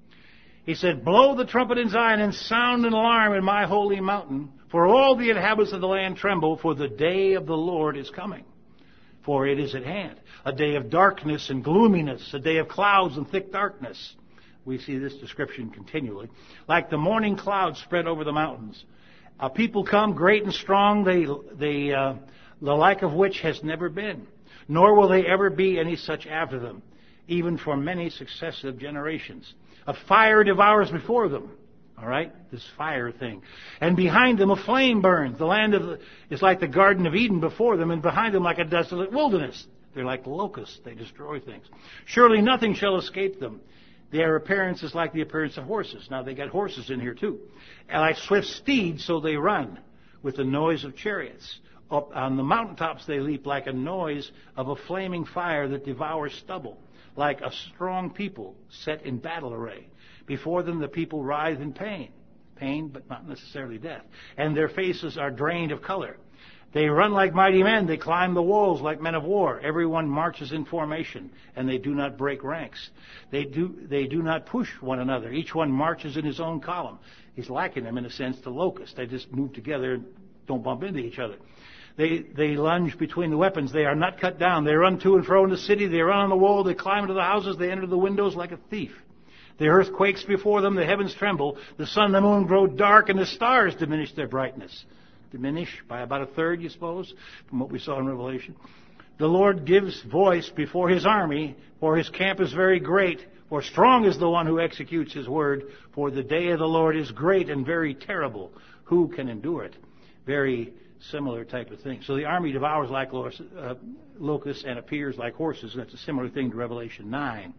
He said, blow the trumpet in Zion and sound an alarm in my holy mountain, for all the inhabitants of the land tremble, for the day of the Lord is coming. For it is at hand, a day of darkness and gloominess, a day of clouds and thick darkness. We see this description continually. Like the morning clouds spread over the mountains. A people come great and strong, the like of which has never been, nor will they ever be any such after them, even for many successive generations. A fire devours before them. All right? This fire thing. And behind them a flame burns. The land is like the Garden of Eden before them, and behind them like a desolate wilderness. They're like locusts. They destroy things. Surely nothing shall escape them. Their appearance is like the appearance of horses. Now they got horses in here too. And like swift steeds, so they run with the noise of chariots. Up on the mountaintops they leap like a noise of a flaming fire that devours stubble. Like a strong people set in battle array. Before them the people writhe in pain. Pain, but not necessarily death. And their faces are drained of color. They run like mighty men. They climb the walls like men of war. Everyone marches in formation, and they do not break ranks. They do not push one another. Each one marches in his own column. He's liking them, in a sense, to locusts. They just move together and don't bump into each other. They lunge between the weapons. They are not cut down. They run to and fro in the city. They run on the wall. They climb into the houses. They enter the windows like a thief. The earth quakes before them. The heavens tremble. The sun and the moon grow dark, and the stars diminish their brightness. Diminish by about a third, you suppose, from what we saw in Revelation. The Lord gives voice before his army, for his camp is very great. For strong is the one who executes his word. For the day of the Lord is great and very terrible. Who can endure it? Very similar type of thing. So the army devours like locusts and appears like horses. That's a similar thing to Revelation 9.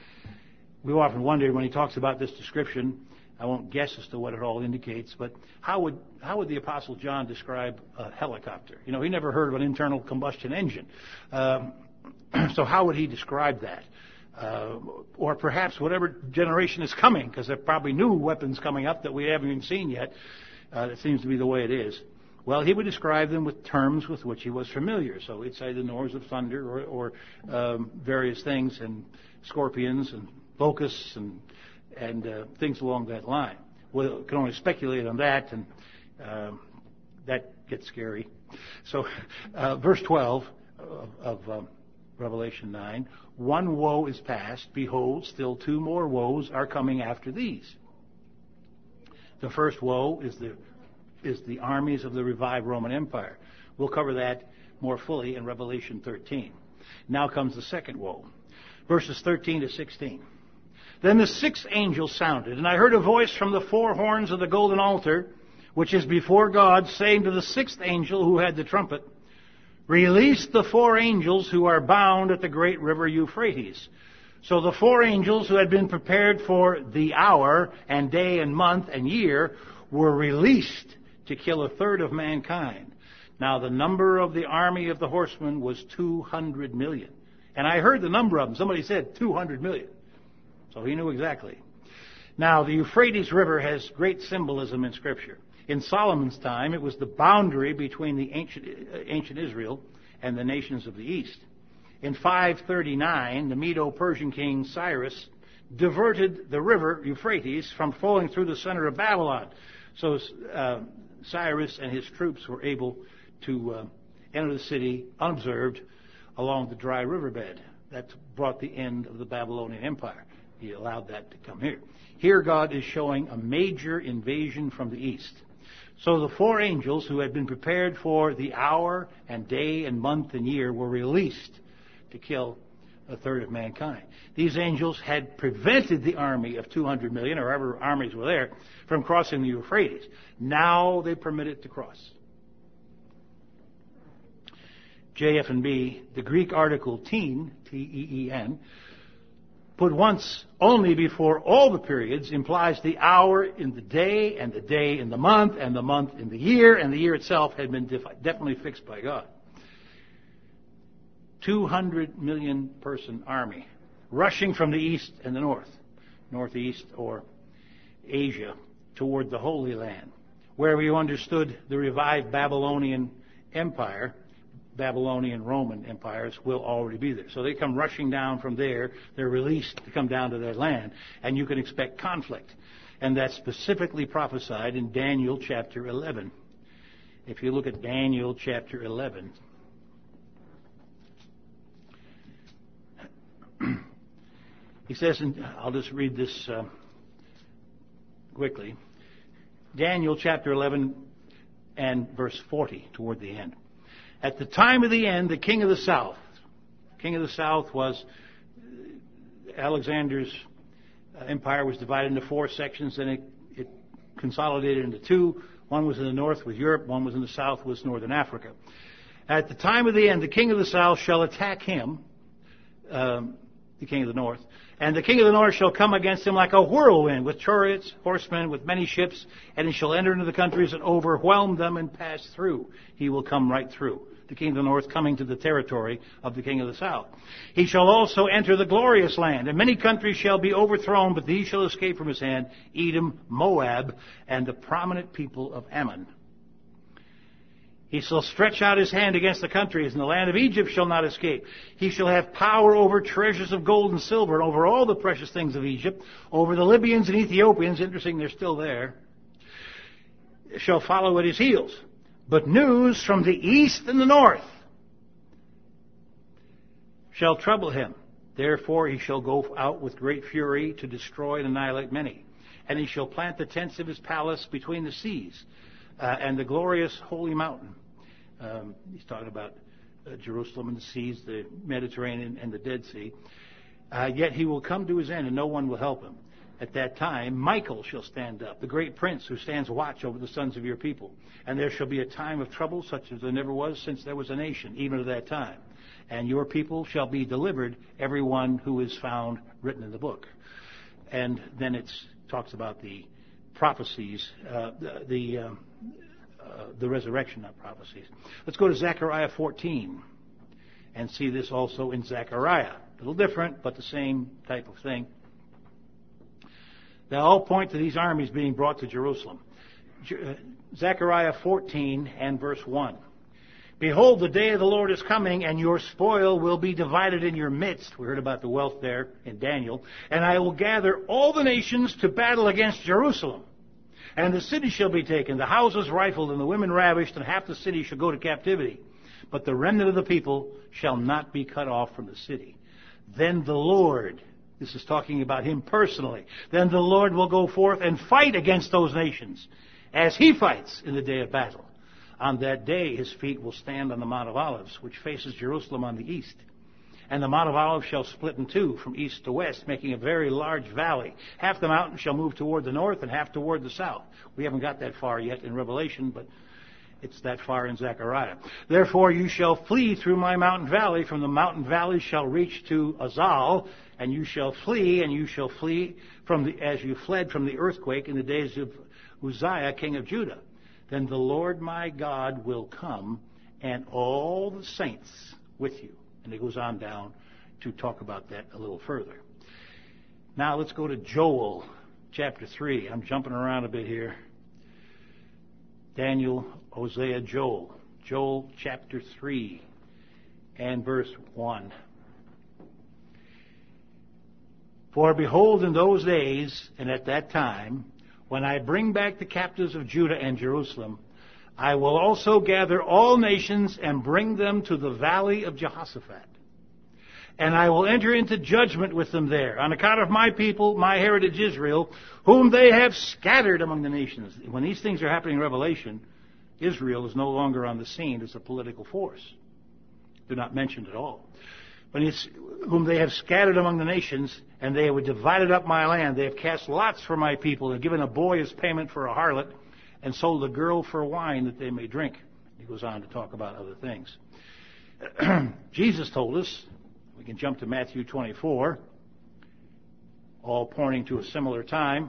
We've often wondered when he talks about this description, I won't guess as to what it all indicates, but how would the Apostle John describe a helicopter? He never heard of an internal combustion engine. So how would he describe that? Or perhaps whatever generation is coming, because there are probably new weapons coming up that we haven't even seen yet. That seems to be the way it is. Well, he would describe them with terms with which he was familiar. So he'd say the noise of thunder or various things, and scorpions and locusts and things along that line. We can only speculate on that, and that gets scary. So verse 12 of Revelation 9, one woe is past. Behold, still 2 more woes are coming after these. The first woe is the is the armies of the revived Roman Empire. We'll cover that more fully in Revelation 13. Now comes the second woe. Verses 13 to 16. Then the sixth angel sounded, and I heard a voice from the four horns of the golden altar, which is before God, saying to the sixth angel who had the trumpet, "Release the four angels who are bound at the great river Euphrates." So the four angels who had been prepared for the hour and day and month and year were released to kill a third of mankind. Now the number of the army of the horsemen was 200 million. And I heard the number of them. Somebody said 200 million. So he knew exactly. Now the Euphrates River has great symbolism in Scripture. In Solomon's time, it was the boundary between the ancient Israel and the nations of the east. In 539, the Medo-Persian king Cyrus diverted the river Euphrates from flowing through the center of Babylon. So Cyrus and his troops were able to enter the city unobserved along the dry riverbed. That brought the end of the Babylonian Empire. He allowed that to come here. Here God is showing a major invasion from the east. So the four angels who had been prepared for the hour and day and month and year were released to kill a third of mankind. These angels had prevented the army of 200 million, or whatever armies were there, from crossing the Euphrates. Now they permit it to cross. JF&B, the Greek article teen, T-E-E-N, put once only before all the periods implies the hour in the day and the month in the year, and the year itself had been definitely fixed by God. 200 million person army rushing from the east and the north, northeast or Asia, toward the Holy Land, where we understood the revived Babylonian Empire, Babylonian Roman empires will already be there. So they come rushing down from there. They're released to come down to their land. And you can expect conflict. And that's specifically prophesied in Daniel chapter 11. If you look at Daniel chapter 11, he says, and I'll just read this quickly. Daniel chapter 11 and verse 40 toward the end. At the time of the end, the king of the south was Alexander's empire was divided into four sections, and it consolidated into two. One was in the north with Europe, one was in the south with northern Africa. At the time of the end, the king of the south shall attack him, the king of the north, and the king of the north shall come against him like a whirlwind, with chariots, horsemen, with many ships, and he shall enter into the countries and overwhelm them and pass through. He will come right through. The king of the north coming to the territory of the king of the south. He shall also enter the glorious land, and many countries shall be overthrown, but these shall escape from his hand: Edom, Moab, and the prominent people of Ammon. He shall stretch out his hand against the countries, and the land of Egypt shall not escape. He shall have power over treasures of gold and silver, and over all the precious things of Egypt, over the Libyans and Ethiopians. Interesting, they're still there. Shall follow at his heels. But news from the east and the north shall trouble him. Therefore he shall go out with great fury to destroy and annihilate many. And he shall plant the tents of his palace between the seas and the glorious holy mountain. He's talking about Jerusalem and the seas, the Mediterranean and the Dead Sea. Yet he will come to his end, and no one will help him. At that time, Michael shall stand up, the great prince who stands watch over the sons of your people. And there shall be a time of trouble such as there never was since there was a nation, even at that time. And your people shall be delivered, every one who is found written in the book. And then it talks about the prophecies, the resurrection, not prophecies. Let's go to Zechariah 14 and see this also in Zechariah. A little different, but the same type of thing. They all point to these armies being brought to Jerusalem. Zechariah 14 and verse 1. Behold, the day of the Lord is coming, and your spoil will be divided in your midst. We heard about the wealth there in Daniel. And I will gather all the nations to battle against Jerusalem. And the city shall be taken, the houses rifled, and the women ravished, and half the city shall go to captivity. But the remnant of the people shall not be cut off from the city. Then the Lord... This is talking about him personally. Then the Lord will go forth and fight against those nations as he fights in the day of battle. On that day his feet will stand on the Mount of Olives, which faces Jerusalem on the east. And the Mount of Olives shall split in two from east to west, making a very large valley. Half the mountain shall move toward the north and half toward the south. We haven't got that far yet in Revelation, but it's that far in Zechariah. Therefore you shall flee through my mountain valley. From the mountain valley shall reach to Azal, and you shall flee as you fled from the earthquake in the days of Uzziah, king of Judah. Then the Lord my God will come, and all the saints with you. And it goes on down to talk about that a little further. Now let's go to Joel chapter 3. I'm jumping around a bit here. Daniel, Hosea, Joel. Joel chapter 3 and verse 1. For behold, in those days and at that time, when I bring back the captives of Judah and Jerusalem, I will also gather all nations and bring them to the valley of Jehoshaphat. And I will enter into judgment with them there, on account of my people, my heritage Israel, whom they have scattered among the nations. When these things are happening in Revelation, Israel is no longer on the scene as a political force. They're not mentioned at all. Whom they have scattered among the nations, and they have divided up my land. They have cast lots for my people, and given a boy as payment for a harlot, and sold a girl for wine that they may drink. He goes on to talk about other things. Jesus told us, we can jump to Matthew 24, all pointing to a similar time.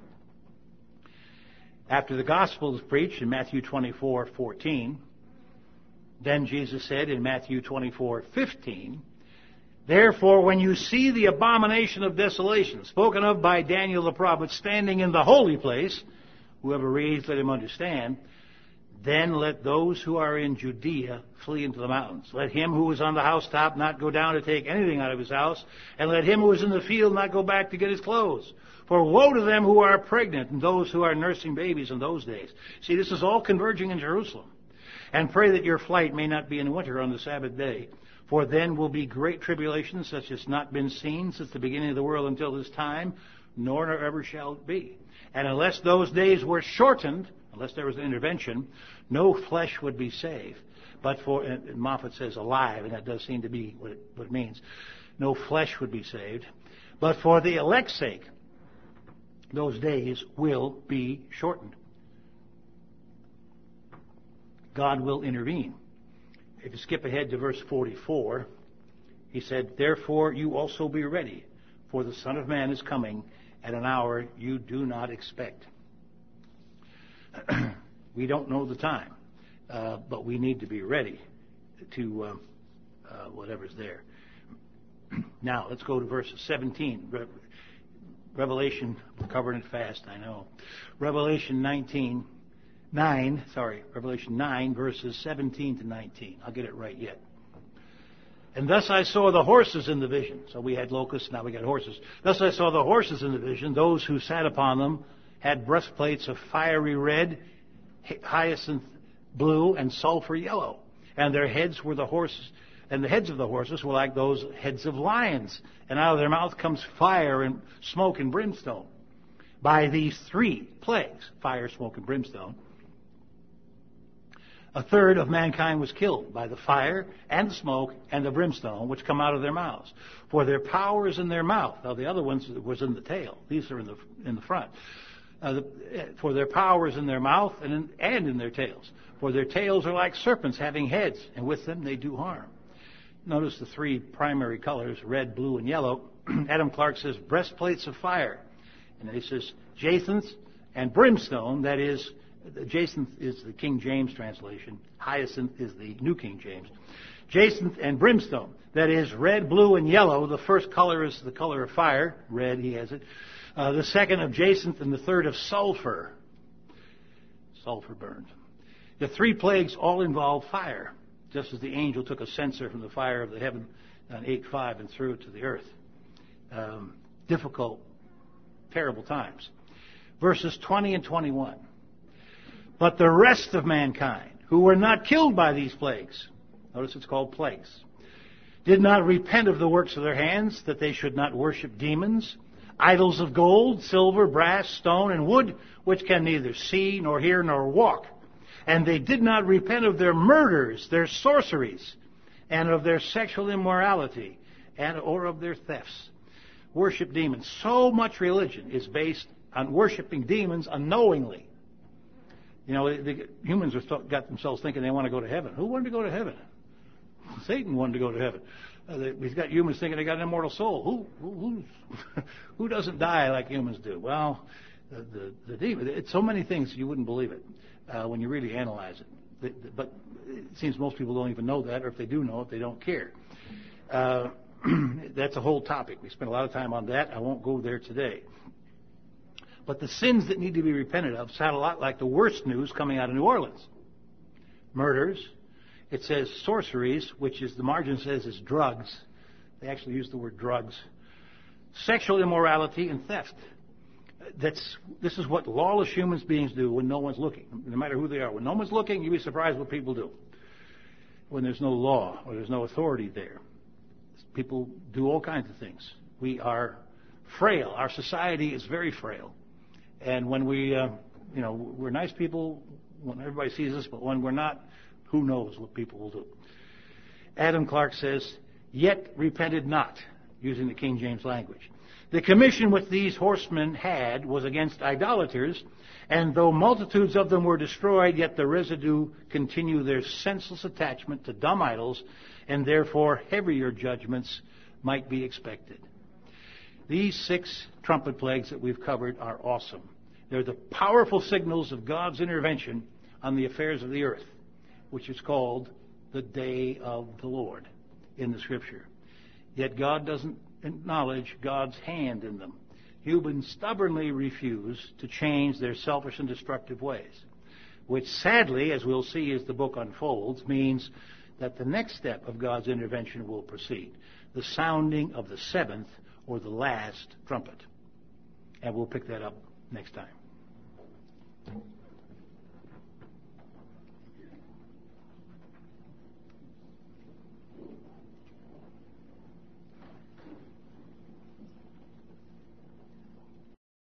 After the gospel is preached in Matthew 24:14, then Jesus said in Matthew 24:15, therefore, when you see the abomination of desolation, spoken of by Daniel the prophet, standing in the holy place, whoever reads, let him understand. Then let those who are in Judea flee into the mountains. Let him who is on the housetop not go down to take anything out of his house, and let him who is in the field not go back to get his clothes. For woe to them who are pregnant and those who are nursing babies in those days. See, this is all converging in Jerusalem. And pray that your flight may not be in winter on the Sabbath day. For then will be great tribulation, such as not been seen since the beginning of the world until this time, nor ever shall it be. And unless those days were shortened, unless there was an intervention, no flesh would be saved. But and Moffat says alive, and that does seem to be what it means. No flesh would be saved. But for the elect's sake, those days will be shortened. God will intervene. If you skip ahead to verse 44, he said, therefore you also be ready, for the Son of Man is coming at an hour you do not expect. We don't know the time, but we need to be ready to whatever's there. Now, let's go to verse 17. Revelation, we're covering it fast, I know. Revelation 9, verses 17 to 19. I'll get it right yet. And thus I saw the horses in the vision. So we had locusts, now we got horses. Thus I saw the horses in the vision. Those who sat upon them had breastplates of fiery red, hyacinth blue, and sulfur yellow. And their heads were the horses, and the heads of the horses were like those heads of lions. And out of their mouth comes fire and smoke and brimstone. By these three plagues, fire, smoke, and brimstone, a third of mankind was killed by the fire and the smoke and the brimstone which come out of their mouths. For their power is in their mouth. Now the other ones was in the tail. These are in the front. For their power is in their mouth and in their tails. For their tails are like serpents having heads, and with them they do harm. Notice the three primary colors, red, blue, and yellow. Adam Clark says breastplates of fire. And then he says jacinth and brimstone, that is, jacinth is the King James translation. Hyacinth is the New King James. Jacinth and brimstone, that is, red, blue, and yellow. The first color is the color of fire. Red, he has it. The second of jacinth, and the third of sulfur. Sulfur burns. The three plagues all involve fire, just as the angel took a censer from the fire of the heaven on 8:5 and threw it to the earth. Difficult, terrible times. Verses 20 and 21. But the rest of mankind, who were not killed by these plagues, notice it's called plagues, did not repent of the works of their hands, that they should not worship demons, idols of gold, silver, brass, stone, and wood, which can neither see, nor hear, nor walk. And they did not repent of their murders, their sorceries, and of their sexual immorality, or of their thefts. Worship demons. So much religion is based on worshiping demons unknowingly. You know, humans have got themselves thinking they want to go to heaven. Who wanted to go to heaven? Satan wanted to go to heaven. We've got humans thinking they got an immortal soul. Who doesn't die like humans do? Well, the demon. It's so many things you wouldn't believe it when you really analyze it. But it seems most people don't even know that, or if they do know it, they don't care. That's a whole topic. We spent a lot of time on that. I won't go there today. But the sins that need to be repented of sound a lot like the worst news coming out of New Orleans. Murders. It says sorceries, which is, the margin says, is drugs. They actually use the word drugs. Sexual immorality and theft. This is what lawless human beings do when no one's looking, no matter who they are. When no one's looking, you'd be surprised what people do. When there's no law or there's no authority there. People do all kinds of things. We are frail. Our society is very frail. And when we're nice people when everybody sees us, but when we're not, who knows what people will do. Adam Clark says, "Yet repented not," using the King James language. The commission which these horsemen had was against idolaters, and though multitudes of them were destroyed, yet the residue continue their senseless attachment to dumb idols, and therefore heavier judgments might be expected. These 6 trumpet plagues that we've covered are awesome. They're the powerful signals of God's intervention on the affairs of the earth, which is called the day of the Lord in the Scripture. Yet God doesn't acknowledge God's hand in them. Humans stubbornly refuse to change their selfish and destructive ways, which sadly, as we'll see as the book unfolds, means that the next step of God's intervention will proceed, the sounding of the 7th or the last trumpet. And we'll pick that up next time.